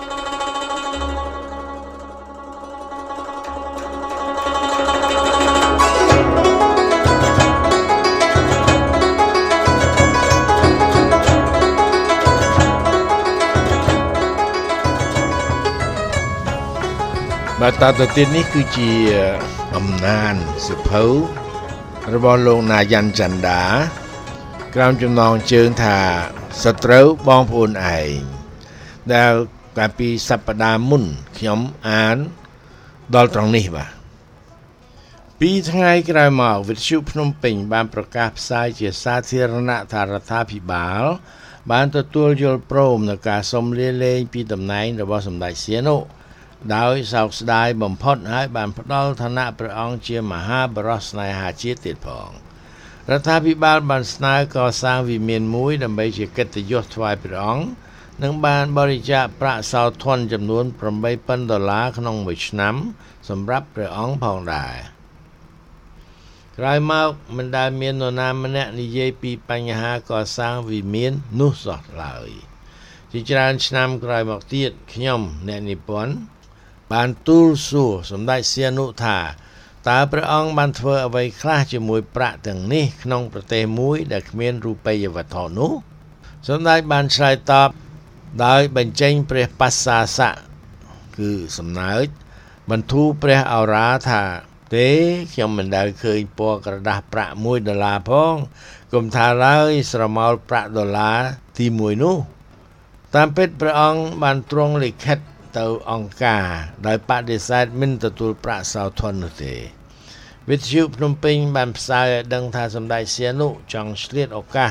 បាទតទៅទៀតនេះគឺជាអំណានសិភៅរបស់លោកណាយ៉ាន់ចន្ទដាក្រោមចំណងជើងថាសត្រូវបងប្អូនឯងដែលកាលពីសប្តាហ៍មុនខ្ញុំអានដល់ត្រង់នេះបាទ2ថ្ងៃក្រោយមកវិទ្យុភ្នំពេញបានប្រកាសផ្សាយជាសាធារណៈថារដ្ឋាភិបាលបានទទួលយល់ព្រមនឹងការសុំលាលែងពីតំណែងរបស់សម្ដេចសៀនុដោយសោកស្ដាយបំផុតហើយបានផ្ដល់ឋានៈព្រះអង្គជាមហាបរិសស្នេហាជាតិទៀតផងរដ្ឋាភិបាលបានស្នើកសាងវិមានមួយដើម្បីជាកិត្តិយសថ្វាយព្រះអង្គនិងបានបរិច្ចាគប្រាក់សោធនចំនួន$8,000ក្នុងមួយឆ្នាំសម្រាប់ព្រះអង្គផងដែរក្រោយមកមិនដែលមាននរណាម្នាក់និយាយពីបញ្ហាកសាងវិមាននោះសោះឡើយជាច្រើនឆ្នាំក្រោយមកទៀតខ្ញុំអ្នកនិពន្ធបានទូលសួរសម្ដេចសៀនុថាតើព្រះអង្គបានធ្វើអ្វីខ្លះជាមួយប្រាក់ទាំងនេះក្នុងប្រទេសមួយដែលគ្មានរូបិយវត្ថុនោះសម្ដេចបានឆ្លើយតបដោយបញ្ចេញព្រះបស្សាសៈគឺសំណើចបន្ធូរព្រះឱរាថាទេខ្ញុំមិនដែលឃើញពណ៌ក្រដាសប្រាក់$1ផងកុំថាឡើយស្រមោលប្រាក់$ទី1នោះតាមពិតព្រះអង្គបានទ្រង់លិខិតទៅអង្គការដោយបដិសេធមិនទទួលប្រាក់សោធននោះទេវិទ្យុភ្នំពេញបានផ្សាយឲ្យដឹងថាសម្ដេចសៀនុចង់ឆ្លៀតឱកាស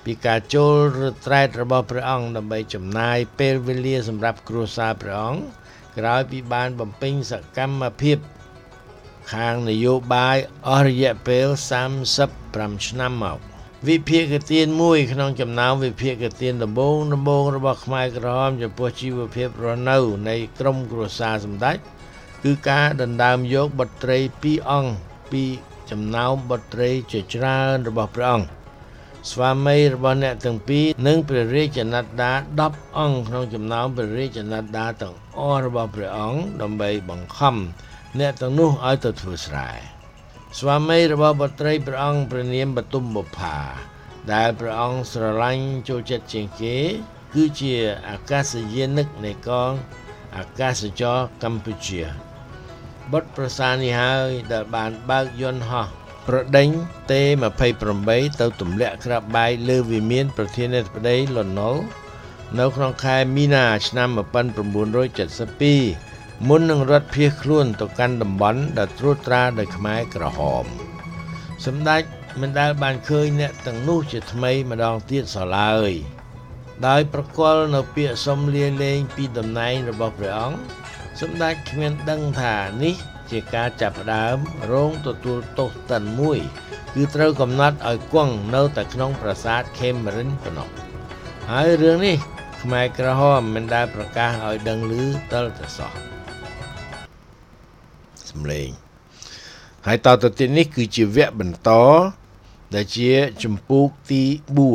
ពីការចូលឬត្រែតរបស់ព្រះអង្គដើម្បីចំណាយពេលវេលាសម្រាប់គ្រួសារព្រះអង្គក្រោយពីបានបំពេញសកម្មភាពខាងនយោបាយអស់រយៈពេល35ឆ្នាំមកវិភាគទានមួយក្នុងចំណោមវិភាគទានដំបូងរបស់ខ្មែរក្រហមចំពោះជីវភាពរស់នៅនៃក្រុមគ្រួសារសម្ដេចគឺការដណ្ដើមយកបុត្រី2អង្គពីចំណោមបុត្រីជាច្រើនរបស់ព្រះអង្គស្វាមីរបស់អ្នកទាំងពីរនិងព្រះរាជណាត់ដា10អង្គក្នុងចំណោមព្រះរាជណាត់ដាទាំងអស់របស់ព្រះអង្គដើម្បីបង្ខំអ្នកទាំងនោះឲ្យទៅធ្វើស្រែស្វាមីរបស់បុត្រីព្រះអង្គព្រះនាមបទុមបុប្ផាដែលព្រះអង្គស្រឡាញ់ចូលចិត្តជាងគេគឺជាអាកាសយានិកនៃកងអាកាសចរកម្ពុជាបុត្រប្រសានេះហើយដែលបានបើកយន្តហោះប្រដេញ T-28 ទៅទម្លាក់គ្រាប់បែកលើវិមានប្រធានាធិបតីលន់ណុលនៅក្នុងខែមីនាឆ្នាំ1972មុននឹងរត់ភៀសខ្លួនទៅកាន់តំបន់ដែលត្រួតត្រាដោយខ្មែរក្រហមសម្ដេចមិនដែលបានឃើញអ្នកទាំងនោះជាថ្មីម្ដងទៀតសោះឡើយដោយប្រគល់នៅពាក្យសុំលាលែងពីតំណែងរបស់ព្រះអង្គសម្ដេចគ្មានដឹងថានេះជាការចាប់ផ្ដើមរងទទួលទោសទណ្ឌមួយគឺត្រូវកំណត់ឲ្យគង់នៅតែក្នុងប្រាសាទខេមរិនប៉ុណ្ណោះហើយរឿងនេះខ្មែរក្រហមមិនដែលប្រកាសឲ្យដឹងឮទាល់តែសោះសម្លេងហើយតទៅទៀតនេះគឺជាវគ្គបន្តដែលជាជំពូកទី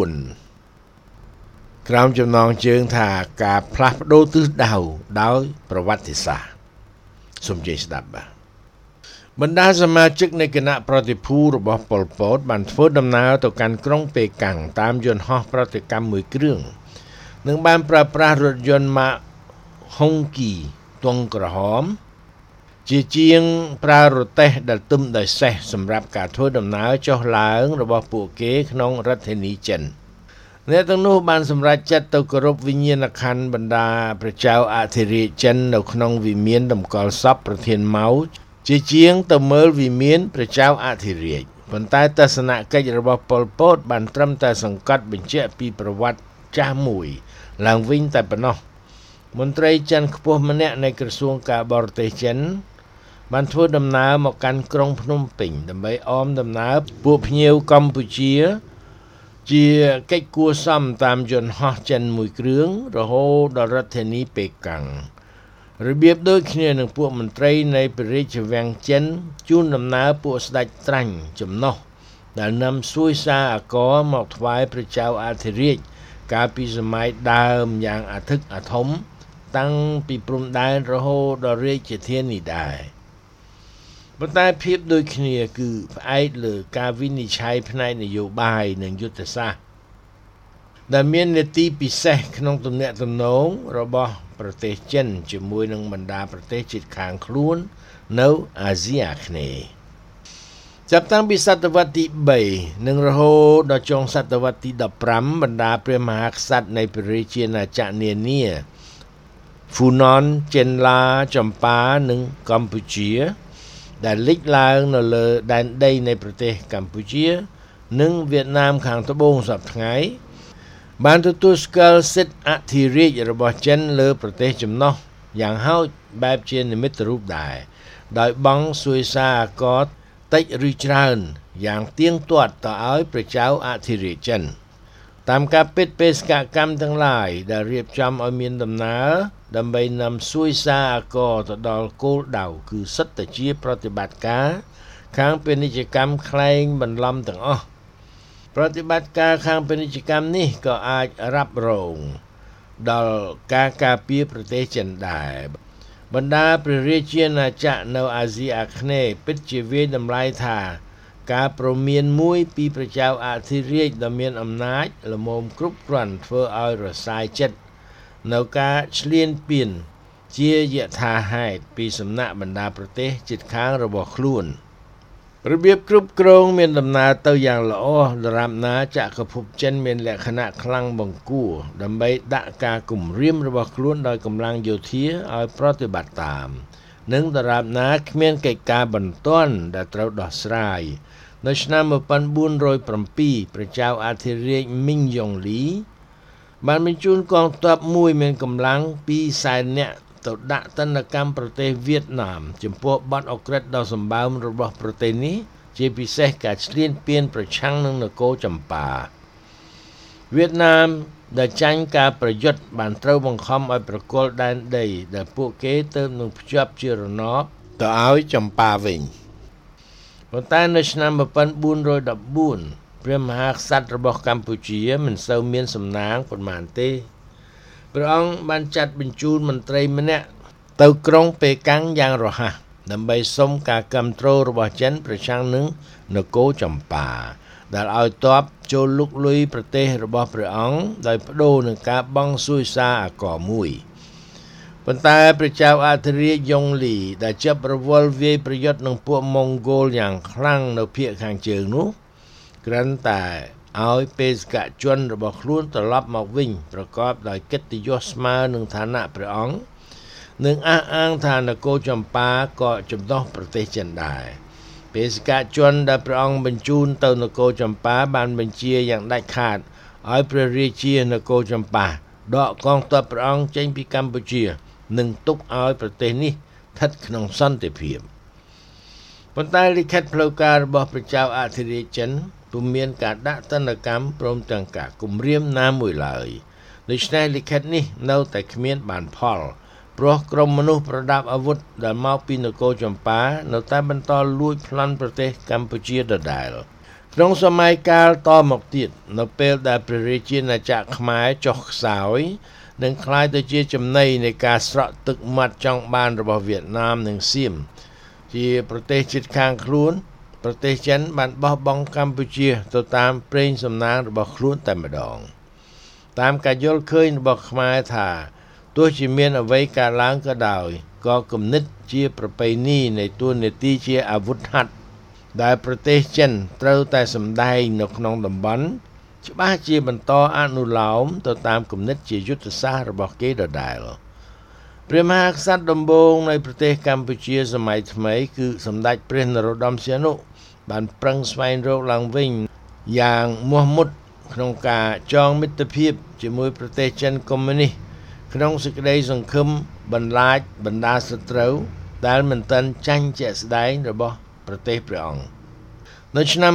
4ក្រោមចំណងជើងថាការផ្លាស់ប្ដូរទិសដៅដោយប្រវត្តិសាស្ត្រសូមជ័យស្ដាប់បាទបណ្ដាសមាជិកនៃគណៈប្រតិភូរបស់ប៉ុល ពតបានធ្វើដំណើរទៅកាន់ក្រុងប៉េកាំងតាមយន្តហោះប្រតិកម្មមួយគ្រឿងនិងបានប្រើប្រាស់រថយន្តម៉ាកហុងគីទង់ក្រហមជាជាងប្រើរទេះដែលទឹមដោយសេះសម្រាប់ការធ្វើដំណើរចុះឡើងរបស់ពួកគេក្នុងរដ្ឋធានីចិនអ្នកទាំងនោះបានសម្រេចចិត្តទៅគោរពវិញ្ញាណក្ខន្ធបណ្ដាព្រះចៅអធិរាជចិននៅក្នុងវិមានតម្កល់សពប្រធានម៉ៅជាជាងទៅមើលវិមានព្រះចៅអធិរាជប៉ុន្តែទស្សនកិច្ចរបស់ប៉ុល ពតបានត្រឹមតែសង្កត់បញ្ជាក់ពីប្រវត្តិចាស់មួយឡើងវិញតែប៉ុណ្ណោះមន្ត្រីចិនខ្ពស់ម្នាក់នៃក្រសួងការបរទេសចិនបានធ្វើដំណើរមកកាន់ក្រុងភ្នំពេញដើម្បីអមដំណើរពួកភ្ញៀវកម្ពុជាជាកិច្ចគួរសមតាមយន្តហោះចិនមួយគ្រឿងរហូតដល់រដ្ឋធានីប៉េកាំងរបៀបដូចគ្នានឹងពួកមន្ត្រីនៃព្រះរាជវាំងចិនជូនដំណើរពួកស្ដេចត្រាញ់ចំណុះដែលនាំសួយសារអាករមកថ្វាយព្រះចៅអធិរាជកាលពីសម័យដើមយ៉ាងអធិកអធមតាំងពីព្រំដែនរហូតដល់រាជធានីដែរប៉ុន្តែភាពដូចគ្នាគឺផ្អែកលើការវិនិច្ឆ័យផ្នែកនយោបាយនិងយុទ្ធសាស្ត្រដែលមាននីតិពិសេសក្នុងទំនាក់ទំនងរបស់ប្រទេសចិនជាមួយនឹងបណ្ដាប្រទេសជិតខាងខ្លួននៅអាស៊ីអាគ្នេយ៍ចាប់តាំងពីសតវត្សទី3និងរហូតដល់ចុងសតវត្សទី15បណ្ដាព្រះមហាក្សត្រនៃព្រះរាជាណាចក្រនានាហ្វូណនចិនឡាចម្ប៉ានិងកម្ពុជាដែលលេចឡើងនៅលើដែនដីនៃប្រទេសកម្ពុជានិងវៀតណាមខាងត្បូងសប្តាហ៍ថ្ងៃបានទទួលស្គាល់សិទ្ធិអធិរាជរបស់ចិនលើប្រទេសចំណុះយ៉ាងហោចបែបជានិមិត្តរូបដែរដោយបង់សួយសារអាករតិចឬច្រើនយ៉ាងទៀងទាត់ទៅឲ្យព្រះចៅអធិរាជចិនតាមការពិតបេសកកម្មទាំងឡាយដែលរៀបចំឲ្យមានដំណើរដើម្បីនាំសួយសារអាករទៅដល់គោលដៅគឺសិតតែជាប្រតិបត្តិការខាងពាណិជ្ជកម្មក្លែងបន្លំទាំងអស់ប្រតិបត្តិការខាងពាណិជ្ជកម្មនេះក៏អាចរ៉ាប់រងដល់ការការពារប្រទេសចិនដែរបណ្ដាព្រះរាជាណាចក្រនៅអាស៊ីអាគ្នេយ៍ពិតជាវាយតម្លៃថាការព្រមានមួយពីព្រះចៅអធិរាជដ៏មានអំណាចល្មមគ្រប់គ្រាន់ធ្វើឲ្យរសាយចិត្តនៅការឈ្លានពានជាយថាហេតុពីសំណាក់បណ្ដាប្រទេសជិតខាងរបស់ខ្លួនរបៀបគ្រប់គ្រងមានដំណើរទៅយ៉ាងល្អដរាបណាចក្រភពចិនមានលក្ខណៈខ្លាំងបង្គួរដើម្បីដាក់ការគំរាមរបស់ខ្លួនដោយកម្លាំងយោធាឲ្យប្រតិបត្តិតាមនិងដរាបណាគ្មានកិច្ចការបន្ទាន់ដែលត្រូវដោះស្រាយនៅឆ្នាំ1407ព្រះចៅអធិរាជមីងយ៉ុងលីបានបញ្ជូនកងទ័ពមួយមានកម្លាំង200,000 នាក់ទៅដាក់ទណ្ឌកម្មប្រទេសវៀតណាមចំពោះបទអក្រិតដ៏សម្បើមរបស់ប្រទេសនេះជាពិសេសការឈ្លានពានប្រឆាំងនឹងនគរចម្ប៉ាវៀតណាមដែលចាញ់ការប្រយុទ្ធបានត្រូវបង្ខំឲ្យប្រគល់ដែនដីដែលពួកគេទើបនឹងភ្ជាប់ជារណបទៅឲ្យចម្ប៉ាវិញប៉ុន្តែនៅឆ្នាំ1414ព្រះមហាក្សត្ររបស់កម្ពុជាមិនសូវមានសំណាងប៉ុន្មានទេព្រះអង្គបានចាត់បញ្ជូនមន្ត្រីម្នាក់ទៅក្រុងប៉េកាំងយ៉ាងរហ័សដើម្បីសុំការគាំទ្ររបស់ចិនប្រឆាំងនឹងនគរចម្ប៉ាដែលឲ្យទ័ពចូលលុកលុយប្រទេសរបស់ព្រះអង្គដោយប្តូរនឹងការបង់សួយសារអាករមួយប៉ុន្តែព្រះចៅអធិរាជយ៉ុងលីដែលចាប់រវល់វាយប្រយុទ្ធនឹងពួកម៉ុងហ្គោលយ៉ាងខ្លាំងនៅភាគខាងជើងនោះគ្រាន់តែឲ្យបេសកជនរបស់ខ្លួនត្រឡប់មកវិញប្រកបដោយកិត្តិយសស្មើនឹងឋានៈព្រះអង្គនិងអះអាងថានគរចម្ប៉ាក៏ចំណុះប្រទេសចិនដែរបេសកជនដែលព្រះអង្គបញ្ជូនទៅនគរចម្ប៉ាបានបញ្ជាយ៉ាងដាច់ខាតឲ្យព្រះរាជានគរចម្ប៉ាដកកងទ័ពព្រះអង្គចេញពីកម្ពុជានិងទុកឲ្យប្រទេសនេះស្ថិតក្នុងសន្តិភាពប៉ុន្តែលិខិតផ្លូវការរបស់ព្រះចៅអធិរាជចិនពុំមានការដាក់ទណ្ឌកម្មព្រមទាំងការគំរាមណាមួយឡើយដូច្នេះលិខិតនេះនៅតែគ្មានបានផលព្រោះក្រុមមនុស្សប្រដាប់អាវុធដែលមកពីនគរចម្ប៉ានៅតែបន្តលួចប្លន់ប្រទេសកម្ពុជាដដែលក្នុងសម័យកាលតមកទៀតនៅពេលដែលព្រះរាជាណាចក្រខ្មែរចុះខ្សោយនិងคล้ายទៅជាចំណីនៃការស្រក់ទឹកមាត់ចង់បានរបស់វៀតណាមនិងសៀមជាប្រទេសជិតខាងខ្លួនប្រទេសចិនបានបោះបង់កម្ពុជាទៅតាមព្រេងសំណាងរបស់ខ្លួនតែម្ដងតាមការយល់ឃើញរបស់ខ្មែរថាទោះជាមានអ្វីកើតឡើងក៏ដោយក៏គំនិតជាប្រពៃណីនៃទួនាទីជាអាវុធហត្ថដែលប្រទេសចិនត្រូវតែសម្ដែងនៅក្នុងតំបន់ច្បាស់ជាបន្តអនុលោមទៅតាមគំនិតជាយុទ្ធសាស្ត្ររបស់គេដដែលព្រះមហាក្សត្រដំបូងនៃប្រទេសកម្ពុជាសម័យថ្មីគឺសម្ដេចព្រះនរោត្តមសីហនុបានប្រឹងស្វែងរកឡើងវិញយ៉ាងមាស់មុតក្នុងការចងមិត្តភាពជាមួយប្រទេសចិនកុម្មុយនីសក្នុងសេចក្តីសង្ឃឹមបន្លាចបណ្ដាសត្រូវដែលមិនទាន់ចាញ់ជាក់ស្ដែងរបស់ប្រទេសព្រះអង្គនៅឆ្នាំ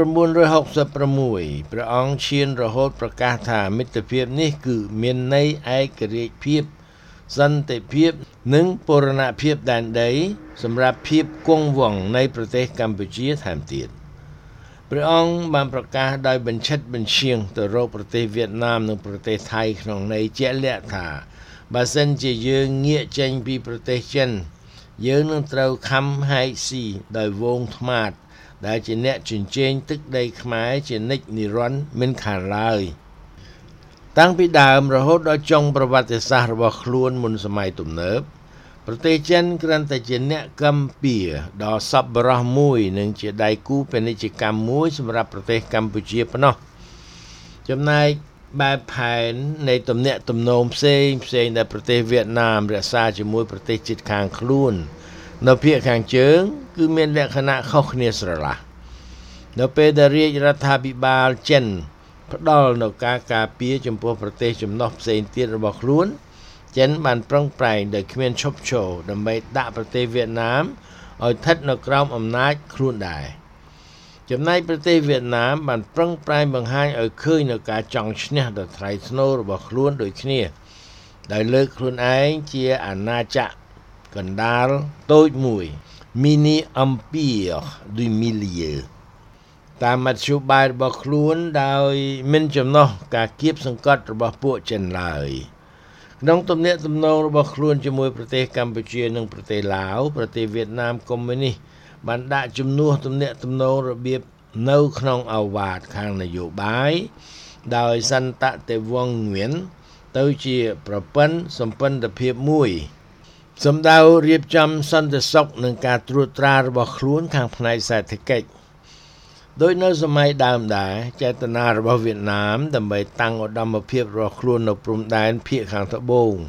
1966ព្រះអង្គឈានរហូតប្រកាសថាមិត្តភាពនេះគឺមានន័យឯករាជ្យភាពសន្តិភាពនិងបូរណភាពដែនដីសម្រាប់ភាពគង់វង្សនៃប្រទេសកម្ពុជាថែមទៀតព្រះអង្គបានប្រកាសដោយបញ្ឆិតបញ្ឈៀងទៅរកប្រទេសវៀតណាមនិងប្រទេសថៃក្នុងន័យជាក់លាក់ថាបើសិនជាយើងងាកចេញពីប្រទេសចិនយើងនឹងត្រូវខំហែកស៊ីដោយវងថ្មាតដែលជាអ្នកជញ្ជែងទឹកដីខ្មែរជានិច្ចនិរន្តរ៍មិនខានឡើយតាំងពីដើមរហូតដល់ចុងប្រវត្តិសាស្ត្ររបស់ខ្លួនមុនសម័យទំនើបប្រទេសចិនគ្រាន់តែជាអ្នកកម្ពីដ៏សប្បុរសមួយនិងជាដៃគូពាណិជ្ជកម្មមួយសម្រាប់ប្រទេសកម្ពុជាប៉ុណ្ណោះចំណែកបែបផែននៃទំនាក់ទំនងផ្សេងដែលប្រទេសវៀតណាមរក្សាជាមួយប្រទេសជិតខាងខ្លួននៅភាគខាងជើងគឺមានលក្ខណៈខុសគ្នាស្រឡះនៅពេលដែលរាជរដ្ឋាភិបាលចិនផ្ដល់នូវការការពារចំពោះប្រទេសចំណុះផ្សេងទៀតរបស់ខ្លួនចិនបានប្រឹងប្រែងដោយគ្មានឈប់ឈរដើម្បីដាក់ប្រទេសវៀតណាមឲ្យស្ថិតនៅក្រោមអំណាចខ្លួនដែរចំណែកប្រទេសវៀតណាមបានប្រឹងប្រែងបង្ហាញឲ្យឃើញនូវការចង់ឈ្នះដ៏ថ្លៃថ្នូររបស់ខ្លួនដូចគ្នាដោយលើកខ្លួនឯងជាអាណាចក្រកណ្ដាលតូចមួយ Mini Empire du Milieu តាមមធ្យោបាយរបស់ខ្លួនដោយមិនចំណុះការគៀបសង្កត់របស់ពួកចិនឡើយក្នុងទំនាក់ទំនងរបស់ខ្លួនជាមួយប្រទេសកម្ពុជានិងប្រទេសឡាវប្រទេសវៀតណាមកុម្មុយនីសបានដាក់ជំនួសទំនាក់ទំនងរបៀបនៅក្នុងអាវ៉ាតខាងនយោបាយដោយសន្តតិវង្សងៀនទៅជាប្រព័ន្ធសម្ព័ន្ធភាពមួយសម្ដៅរៀបចំសន្តិសុខនិងការត្រួតត្រារបស់ខ្លួនខាងផ្នែកសេដ្ឋកិច្ចដោយនៅសម័យដើមដែរចេតនារបស់វៀតណាមដើម្បីតាំងឧត្តមភាពរបស់ខ្លួននៅព្រំដែនភាគខាងត្បូង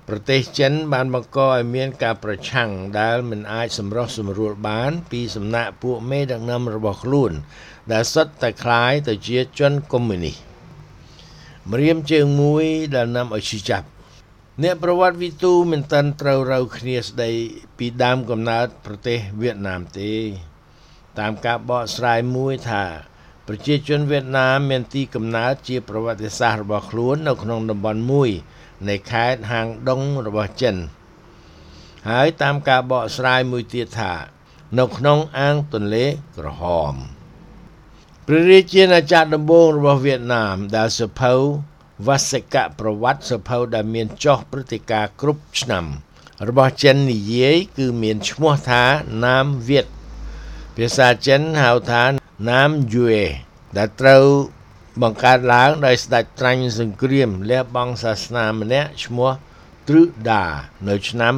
ប្រទេសចិនបានបង្កឲ្យមានការប្រឆាំងដែលមិនអាចសម្រុះសម្រួលបានពីសំណាក់ពួកមេដឹកនាំរបស់ខ្លួនដែលសុទ្ធតែคล้ายទៅជាជនកុម្មុយនីសម្រាមជើងមួយដែលនាំឲ្យឈឺចាប់អ្នកប្រវត្តិវិទូមិនទាន់ត្រូវរៅគ្នាស្ដីពីដើមកំណើតប្រទេសវៀតណាមទេតាមការបកស្រាយមួយថាប្រជាជនវៀតណាមមានទីកំណើតជាប្រវត្តិសាស្ត្ររបស់ខ្លួននៅក្នុងតំបន់មួយនៃខេត្តហាងដុងរបស់ចិនហើយតាមការបកស្រាយមួយទៀតថានៅក្នុងអាងទន្លេក្រហមព្រះរាជាណាចក្រដំបូងរបស់វៀតណាមដែលសភៅវសិកប្រវត្តិសភៅដែលមានចុះព្រឹត្តិការណ៍គ្រប់ឆ្នាំរបស់ចិននិយាយគឺមានឈ្មោះថាណាមវៀតភាសាចិនហៅថាណាមយួយដែលត្រូវបង្កើតឡើងដោយស្ដេចត្រាញ់សង្គ្រាមលះបង់សាសនាម្នាក់ឈ្មោះទ្រឹដានៅឆ្នាំ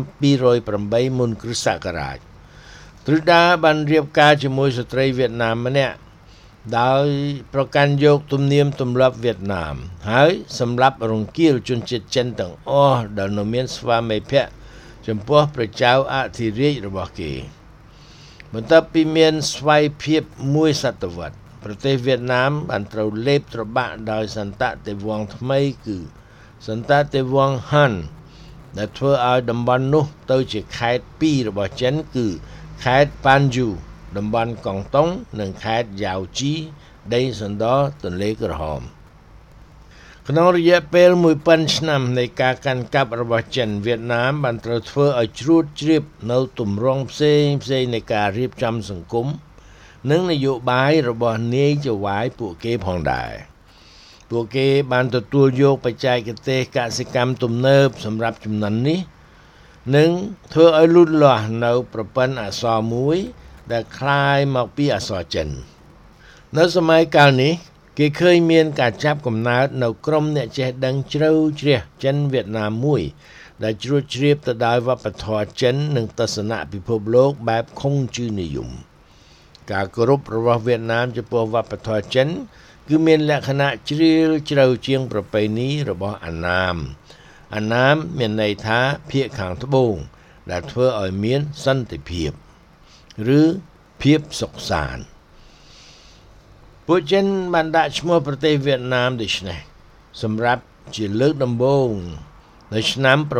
208មុនគ្រិស្តសករាជទ្រឹដាបានរៀបការជាមួយស្ត្រីវៀតណាមម្នាក់ដោយប្រកាន់យកទំនៀមទម្លាប់វៀតណាមហើយសម្លាប់រង្គាលជនជាតិចិនទាំងអស់ដែលនៅមានស្វាមីភក្តិចំពោះព្រះចៅអធិរាជរបស់គេបន្ទាប់ពីមានស្វ័យភាពមួយសតវត្សរ៍ប្រទេសវៀតណាមបានត្រូវលេបត្របាក់ដោយសន្តតិវង្សថ្មីគឺសន្តតិវង្សហាន់ដែលធ្វើឲ្យតំបន់នោះទៅជាខេត្តពីររបស់ចិនគឺខេត្តប៉ាន់យូតំបន់កុងតុងនិងខេត្តយ៉ាវជីដីសណ្ដទន្លេក្រហមក្នុងរយៈពេល1000ឆ្នាំនៃការកាន់កាប់របស់ចិនវៀតណាមបានត្រូវធ្វើឲ្យជ្រួតជ្រាបនៅទម្រង់ផ្សេងនៃការរៀបចំសង្គមនិងនយោបាយរបស់នាយចវាយពួកគេផងដែរពួកគេបានទទួលយកបច្ចេកទេសកសិកម្មទំនើបសម្រាប់ជំនាន់នេះនិងធ្វើឲ្យលូតលាស់នៅប្រព័ន្ធអក្សរមួយដែលคล้ายមកពីអក្សរចិននៅសម័យកាលនេះគេឃើញមានការចាប់កំណើតនៅក្រុមអ្នកចេះដឹងជ្រៅជ្រះចិនវៀតណាមមួយដែលជ្រួតជ្រាបទៅដោយវប្បធម៌ចិននិងទស្សនៈពិភពលោកបែបខុងជឿនិយមការគោរពរបស់វៀតណាមចំពោះវប្បធម៌ចិនគឺមានលក្ខណៈជ្រាលជ្រៅជាងប្រពៃណីរបស់អាណាមមានន័យថាភាគខាងត្បូងដែលធ្វើឲ្យមានសន្តិភាពឬភាពសុខសាន្តពួកចិនបានដាក់ឈ្មោះប្រទេសវៀតណាមដូចនេះសម្រាប់ជាលើកដំបូងនៅឆ្នាំ679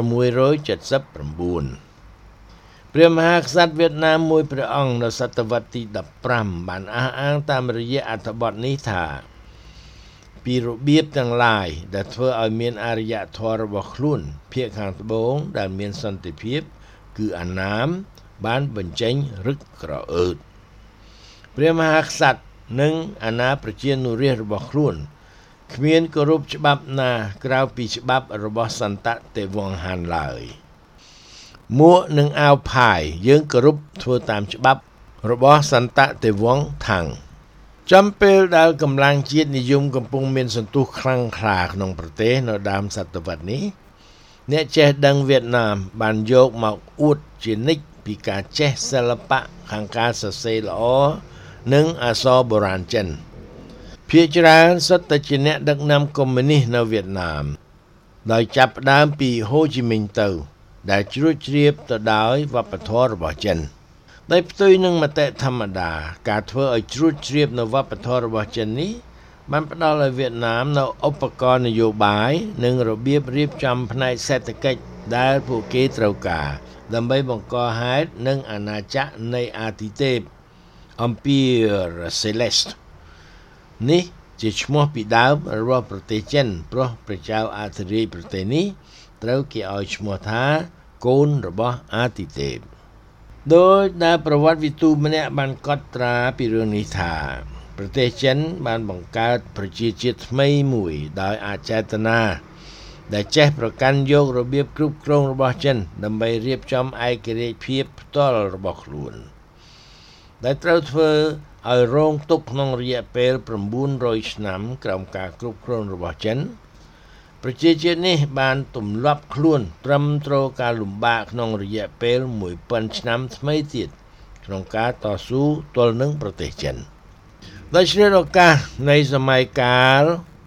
ព្រះមហាក្សត្រវៀតណាមមួយព្រះអង្គនៅសតវត្សទី15បានអះអាងតាមរយៈអត្ថបទនេះថាពីរបៀបទាំងឡាយដែលធ្វើឲ្យមានអរិយធម៌របស់ខ្លួនភាគខាងត្បូងដែលមានសន្តិភាពគឺអាណាមបានបញ្ចេញរឹកក្រអឺតព្រះមហាក្សត្រនិងអាណាប្រជានុរាស្ត្ររបស់ខ្លួនគ្មានគោរពច្បាប់ណាក្រៅពីច្បាប់របស់សន្តតិវង្សហានឡើយមួកនិងអាវផាយយើងគោរពធ្វើតាមច្បាប់របស់សន្តតិវង្សថាំងចំពេលដែលកម្លាំងជាតិនិយមកំពុងមានសន្ទុះខ្លាំងក្លាក្នុងប្រទេសនៅដើមសតវត្សនេះអ្នកចេះដឹងវៀតណាមបានយកមកអួតជានិច្ចពីការចេះសិល្បៈខាងការសរសេរល្អនិងអក្សរបុរាណចិនភាគច្រើនសុទ្ធតែជាអ្នកដឹកនាំកុម្មុយនីសនៅវៀតណាមដោយចាប់ផ្ដើមពីហូជីមីញទៅដែលជ្រួតជ្រាបទៅដោយវប្បធម៌របស់ចិនដោយផ្ទុយនឹងមតិធម្មតាការធ្វើឲ្យជ្រួតជ្រាបនៅវប្បធម៌របស់ចិននេះបានផ្ដល់ឲ្យវៀតណាមនៅឧបករណ៍នយោបាយនិងរបៀបរៀបចំផ្នែកសេដ្ឋកិច្ចដែលពួកគេត្រូវការដើម្បីបង្កហេតុនិងអាណាចក្រនៃអាទិទេព Empire Celeste នេះជាឈ្មោះពីដើមរបស់ប្រទេសចិនព្រោះព្រះចៅអធិរាជប្រទេសនេះត្រូវគេឲ្យឈ្មោះថាកូនរបស់អាទិទេពដោយដែលប្រវត្តិវិទូម្នាក់បានកត់ត្រាពីរឿងនេះថាប្រទេសចិនបានបង្កើតប្រជាជាតិថ្មីមួយដោយអចេតនាដែលចេះប្រកាន់យករបៀបគ្រប់គ្រងរបស់ចិនដើម្បីរៀបចំឯករាជ្យភាពផ្ទាល់របស់ខ្លួនដែលត្រូវធ្វើឲ្យរងទុក្ខក្នុងរយៈពេល900ឆ្នាំក្រោមការគ្រប់គ្រងរបស់ចិនប្រជាជាតិនេះបានទម្លាប់ខ្លួនត្រឹមត្រូវការលំបាកក្នុងរយៈពេល1000ឆ្នាំថ្មីទៀតក្នុងការតស៊ូទល់នឹងប្រទេសចិនដោយឆ្លៀតឱកាសនៃសម័យកាល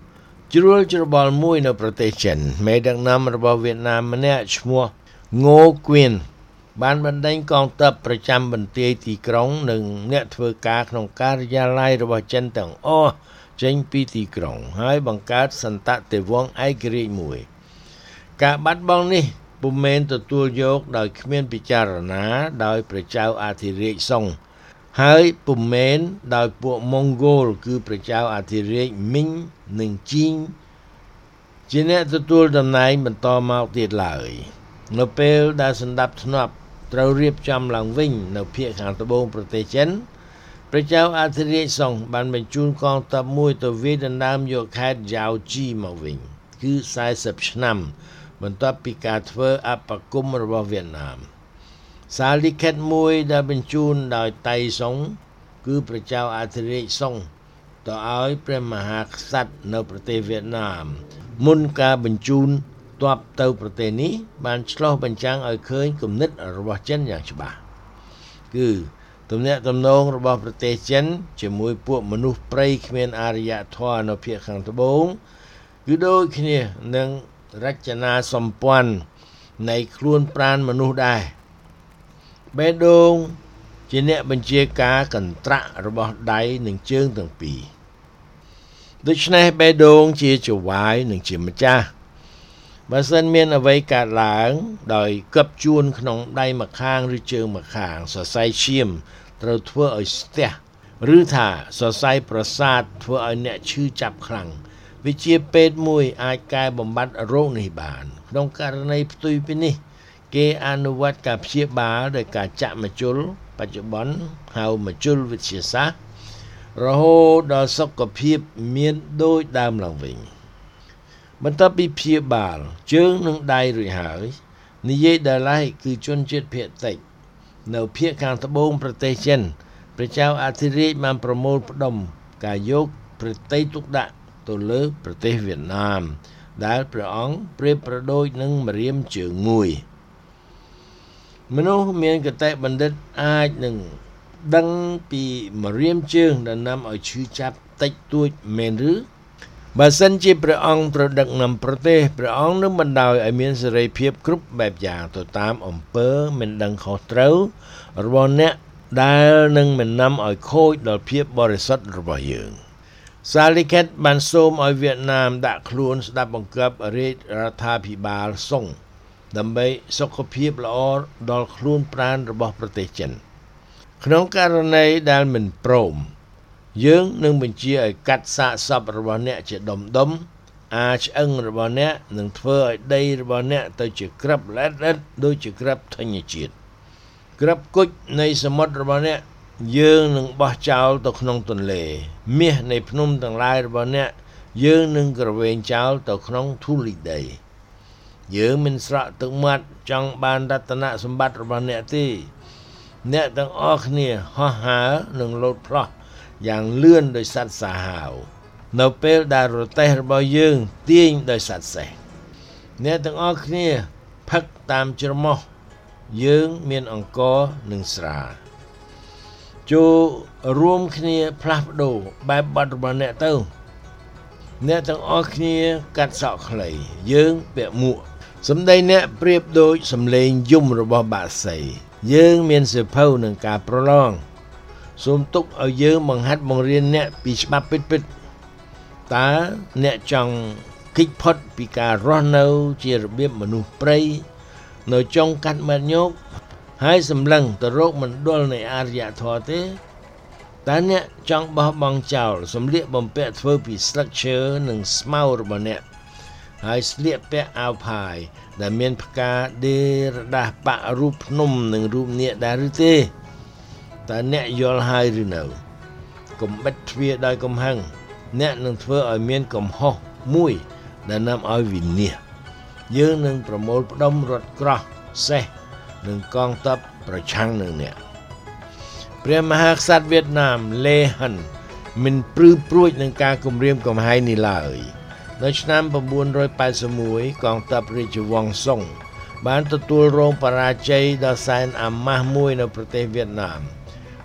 ជ្រួលច្របល់មួយនៅប្រទេសចិនមេដឹកនាំរបស់វៀតណាមម្នាក់ឈ្មោះង៉ូគៀនបានបណ្ដេញកងទ័ពប្រចាំបន្ទាយទីក្រុងនិងអ្នកធ្វើការក្នុងការិយាល័យរបស់ចិនទាំងអស់ចេញពីទីក្រុងហើយបង្កើតសន្តតិវង្សឯករាជ្យមួយការបាត់បង់នេះពុំមែនទទួលយកដោយគ្មានពិចារណាដោយព្រះចៅអធិរាជសុងហើយពុំមែនដោយពួកម៉ុងហ្គោលគឺព្រះចៅអធិរាជមីងនិងជីងជាអ្នកទទួលតំណែងបន្តមកទៀតឡើយនៅពេលដែលសណ្ដាប់ធ្នាប់ត្រូវរៀបចំឡើងវិញនៅភាគខាងត្បូងប្រទេសចិនព្រះចៅអធិរាជសុងបានបញ្ជូនកងទ័ពមួយទៅវាយដណ្ដើមយកខេត្តយ៉ាវជីមកវិញគឺ40ឆ្នាំបន្ទាប់ពីការធ្វើអបគមរបស់វៀតណាមសារលិខិតមួយដែលបញ្ជូនដោយតៃសុងគឺព្រះចៅអធិរាជសុងទៅឲ្យព្រះមហាក្សត្រនៅប្រទេសវៀតណាមមុនការបញ្ជូនទ័ពទៅប្រទេសនេះបានឆ្លុះបញ្ចាំងឲ្យឃើញគំនិតរបស់ចិនយ៉ាងច្បាស់គឺទំនាក់ទំនងរបស់ប្រទេសចិនជាមួយពួកមនុស្សព្រៃគ្មានអរិយធម៌នៅភាគខាងត្បូងគឺដូចគ្នានឹងរចនាសម្ព័ន្ធនៃខ្លួនប្រាណមនុស្សដែរបេះដូងជាអ្នកបញ្ជាការកន្ត្រាក់របស់ដៃនិងជើងទាំងពីរដូច្នេះបេះដូងជាចវាយនិងជាម្ចាស់បើសិនមានអ្វីកើតឡើងដោយគប់ជួនក្នុងដៃម្ខាងឬជើងម្ខាងសរសៃឈាមត្រូវធ្វើឲ្យស្ទះឬថាសរសៃប្រសាទធ្វើឲ្យអ្នកឈឺចាប់ខ្លាំងវិជាពេទ្យមួយអាចកែបំបត្តិរោគនេះបានក្នុងករណីផ្ទុយពីនេះគេអនុវត្តការព្យាបាលដោយការចាក់ម្ជុលបច្ចុប្បន្នហៅម្ជុលវិទ្យាសាស្ត្ររហូតដល់សុខភាពមានដូចដើមឡើងវិញបន្ទាប់ពីព្យាបាលជើងនិងដៃរួចហើយនិយាយដល់ឡែកគឺជនជាតិភាគតិចនៅភាគខាងត្បូងប្រទេសចិនព្រះចៅអធិរាជបានប្រមូលផ្ដុំការយកប្រតិទុកដាក់ទៅលើប្រទេសវៀតណាមដែលព្រះអង្គប្រៀបប្រដូចនឹងម្រាមជើងមួយមនុស្សមានកតេបណ្ឌិតអាចនឹងដឹងពីម្រាមជើងដែលនាំឲ្យឈឺចាប់តិចតួចមែនឬបើសិនជាព្រះអង្គត្រូវដឹកនាំប្រទេសព្រះអង្គនឹងបណ្ដោយឲ្យមានសេរីភាពគ្រប់បែបយ៉ាងទៅតាមអំពើមិនដឹងខុសត្រូវរបស់អ្នកដែលនឹងមិននាំឲ្យខូចដល់ភាពបរិសុទ្ធរបស់យើងសារលិខិតបានសូមឲ្យវៀតណាមដាក់ខ្លួនស្ដាប់បង្គាប់រាជរដ្ឋាភិបាលសុងដើម្បីសុខភាពល្អដល់ខ្លួនប្រាណរបស់ប្រទេសចិនក្នុងករណីដែលមិនព្រមយើងនឹងបញ្ជាឲ្យកាត់សាកសពរបស់អ្នកជាដុំឆ្អឹងរបស់អ្នកនឹងធ្វើឲ្យដីរបស់អ្នកទៅជាក្របល្អិតដូចជាក្របធញ្ញជាតិក្របគុជនៃសមុទ្ររបស់អ្នកយើងនឹងបោះចោលទៅក្នុងទន្លេមាសនៃភ្នំទាំងឡាយរបស់អ្នកយើងនឹងក្រវែងចោលទៅក្នុងធូលីដីយើងមិនស្រក់ទឹកមាត់ចង់បានរតនសម្បត្តិរបស់អ្នកទេអ្នកទាំងអស់គ្នាហោះហើរនឹងលោតផ្លោះយ៉ាងលឿនដោយសត្វសាហាវនៅពេលដែលរទេះរបស់យើងទាញដោយសត្វសេះអ្នកទាំងអស់គ្នាផឹកតាមច្រមុះយើងមានអង្គនិងស្រាចូលរួមគ្នាផ្លាស់ប្ដូរបែបបទរបស់អ្នកទៅអ្នកទាំងអស់គ្នាកាត់សក់ខ្លីយើងពាក់មួកសម្ដីអ្នកប្រៀបដូចសំឡេងយំរបស់បាក់សីយើងមានសិភៅនឹងការប្រឡងសូមទុកឲ្យយើងបង្ហាត់បង្រៀនអ្នកពីច្បាប់ពិតតើអ្នកចង់គេចផុតពីការរស់នៅជារបៀបមនុស្សព្រៃនៅចុងកាត់មាត់ញោកហើយសម្លឹងទៅរកមណ្ឌលនៃអរិយធម៌ទេតើអ្នកចង់បោះបង់ចោលសម្លៀកបំពាក់ធ្វើពីស្លឹកឈើនិងស្មៅរបស់អ្នកហើយស្លៀកពាក់អាវផាយដែលមានផ្កាដេរដាស់បាក់រូបភ្នំនិងរូបនាគដែរឬទេតើអ្នកយល់ហើយឬនៅកុំបិទទ្វារដោយកំហឹងអ្នកនឹងធ្វើឲ្យមានកំហុសមួយដែលនាំឲ្យវិនាសយើងនឹងប្រមូលផ្ដុំរថក្រោះសេះនិងកងទ័ពប្រឆាំងនឹងអ្នកព្រះមហាក្សត្រវៀតណាមលេហិនមិនព្រឺព្រួចនឹងការគំរាមកំហែងនេះឡើយនៅឆ្នាំ981កងទ័ពរាជវង្សសុងបានទទួលរងបរាជ័យដ៏សែនអាម៉ាស់មួយនៅប្រទេសវៀតណាម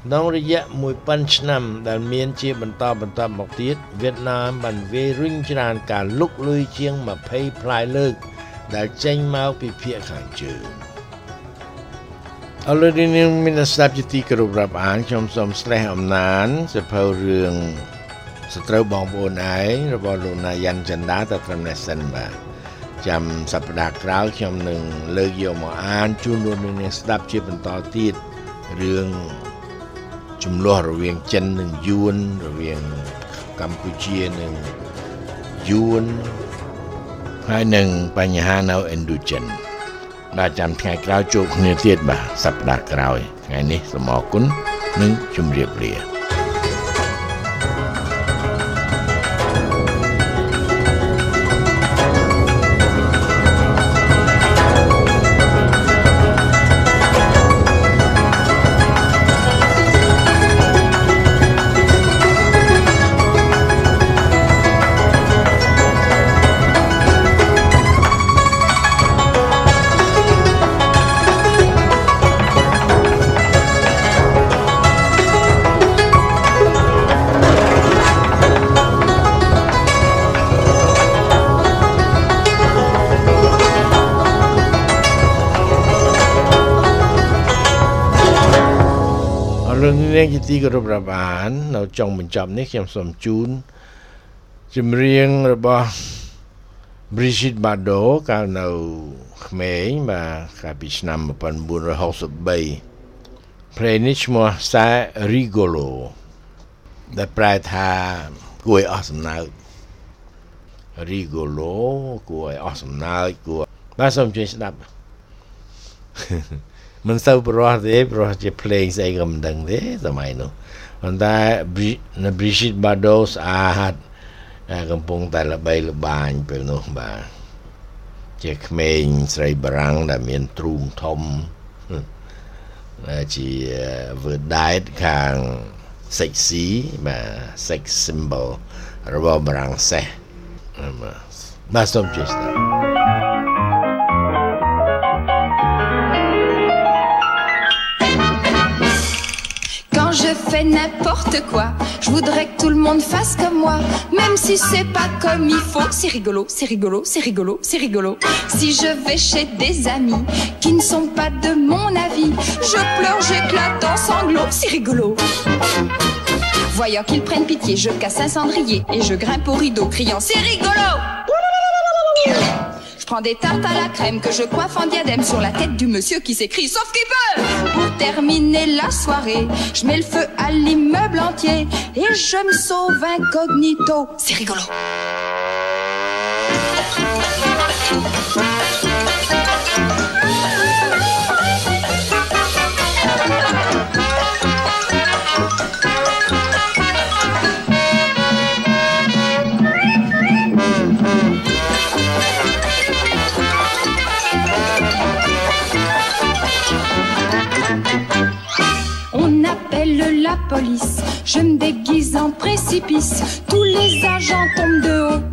ក្នុងរយៈ1000ឆ្នាំដែលមានជាបន្តមកទៀតវៀតណាមបានវាយរុញច្រានការលុកលុយជាង20ផ្លាយលើកដែលចេញមកពីភាគខាងជើងអរលោកនាងមានស្ដាប់ជាទីគោរពរាប់អានខ្ញុំសូមស្លេះអំណានសភៅរឿងសត្រូវបងប្អូនឯងរបស់លោកណាយ៉ាន់ចិន្តាទៅត្រឹមនេះសិនបាទចាំសប្តាហ៍ក្រោយខ្ញុំនឹងលើកយកមកអានជូនលោកនាងស្ដាប់ជាបន្តទៀតរឿងចំនួនរវាងចិននិងយួនរវាងកម្ពុជានិងយួនហើយនឹងបញ្ហានៅឥណ្ឌូចិនបាទចាំថ្ងៃក្រោយជួបគ្នាទៀតបាទសប្តាហ៍ក្រោយថ្ងៃនេះសូមអរគុណនិងជម្រាបលានាងជាទីគោរពរាប់អាននៅចុងបញ្ចប់នេះខ្ញុំសូមជូនចម្រៀងរបស់ Brigitte Bardot កាលនៅក្មេងបាទកាលពីឆ្នាំ1963ព្រេងនេះឈ្មោះ C'est rigolo ដែលប្រែថាគួរឲ្យអស់សំណើច rigolo គួរឲ្យអស់សំណើចគួរបាទសូមជួយស្ដាប់មិនសូវប្រហែលទេព្រោះជាភ្លេងស្អីក៏មិនដឹងទេសម័យនោះប៉ុន្តែ Brigitte Bardot ស្អាតកំពុងតែល្បីល្បាញពេលនោះបាទជាក្មេងស្រីបារាំងដែលមានទ្រូងធំជា Verdite ខាង sexy បាទ sex symbol របស់បារាំងសេះបាទសូមជួយស្ដាប់ Je fais n'importe quoi, je voudrais que tout le monde fasse comme moi, même si c'est pas comme il faut. C'est rigolo, c'est rigolo, c'est rigolo, c'est rigolo. Si je vais chez des amis qui ne sont pas de mon avis, je pleure, j'éclate en sanglots, c'est rigolo. Voyant qu'ils prennent pitié, je casse un cendrier et je grimpe au rideau criant c'est rigolo. Je prends des tartes à la crème que je coiffe en diadème sur la tête du monsieur qui s'écrie sauf qu'il peut. Pour terminer la soirée, je mets le feu à l'immeuble entier et je me sauve incognito. C'est rigolo. La police, je me déguise en précipice, tous les agents tombent de haut.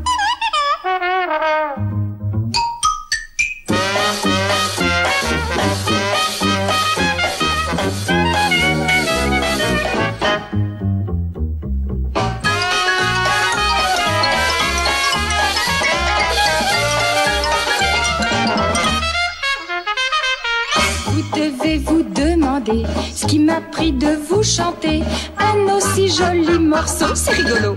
Vous devez vous demander ce qui m'a pris de vous chanter un aussi joli morceau, c'est rigolo.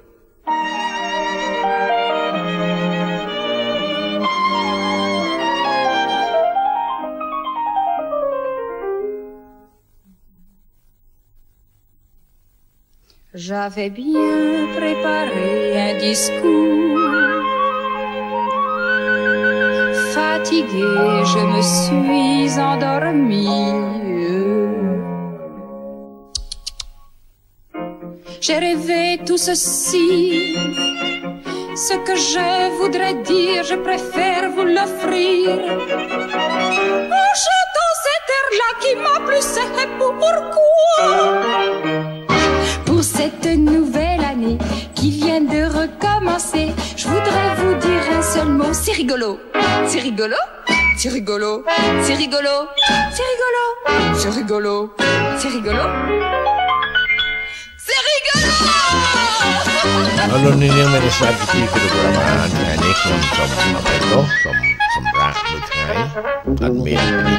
J'avais bien préparé un discours. Fatiguée, je me suis endormie. J'ai rêvé tout ceci. Ce que je voudrais dire, je préfère vous l'offrir. En chantant cet air-là qui m'a plu, c'est pourquoi. Pour cette nouvelle année qui vient de recommencer, je voudrais vous dire un seul mot, c'est rigolo. C'est rigolo, c'est rigolo, c'est rigolo, c'est rigolo, c'est rigolo, c'est rigolo, c'est rigolo. អរលោកនាងមានស្ដាប់ពីគណៈកម្មការថ្ងៃនេះខ្ញុំសូមអបអរទោសសូមសម្រាប់មួយថ្ងៃអត់មាននេះ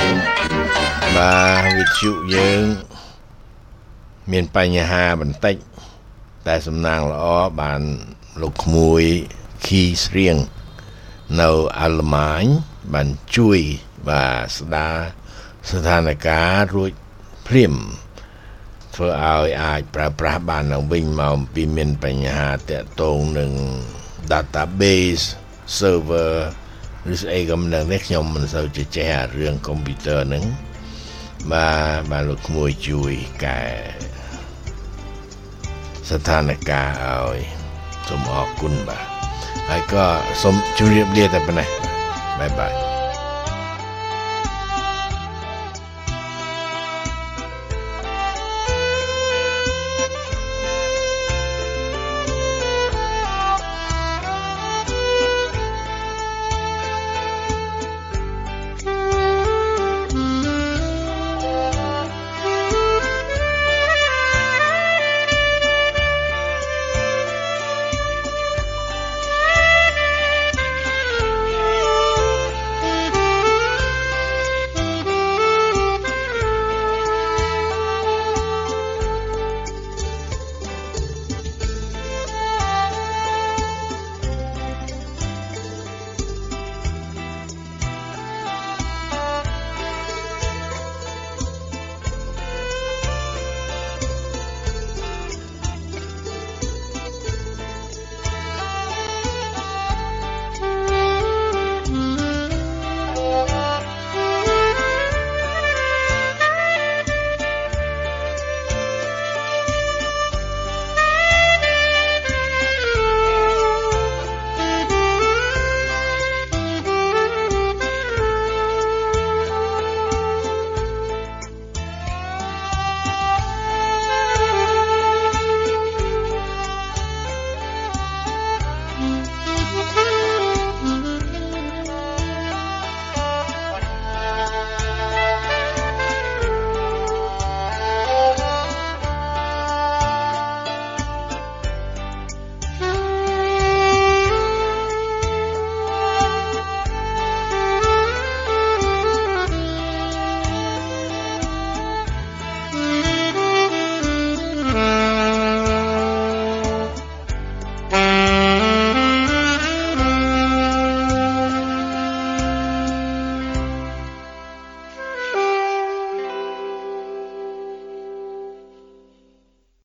បាទវិទ្យុយើងមានបញ្ហាបន្តិចតែសំណាងល្អបានលោកក្មួយខីស្រៀងនៅអាល្លឺម៉ាញបានជួយបាទស្ដារស្ថានភាពរួចភ្លាមធ្វើឲ្យអាចប្រើប្រាស់បានឡើងវិញមកពីមានបញ្ហាតាក់ទងនឹង database server ឬស្អីក៏មិនដឹងនេះខ្ញុំមិនសូវចេះរឿងកុំព្យូទ័រហ្នឹងបាទលោកក្មួយជួយកែស្ថានភាពឲ្យសូមអរគុណបាទហើយក៏សូមជម្រាបលាតែប៉ុណ្ណេះបាយបាយ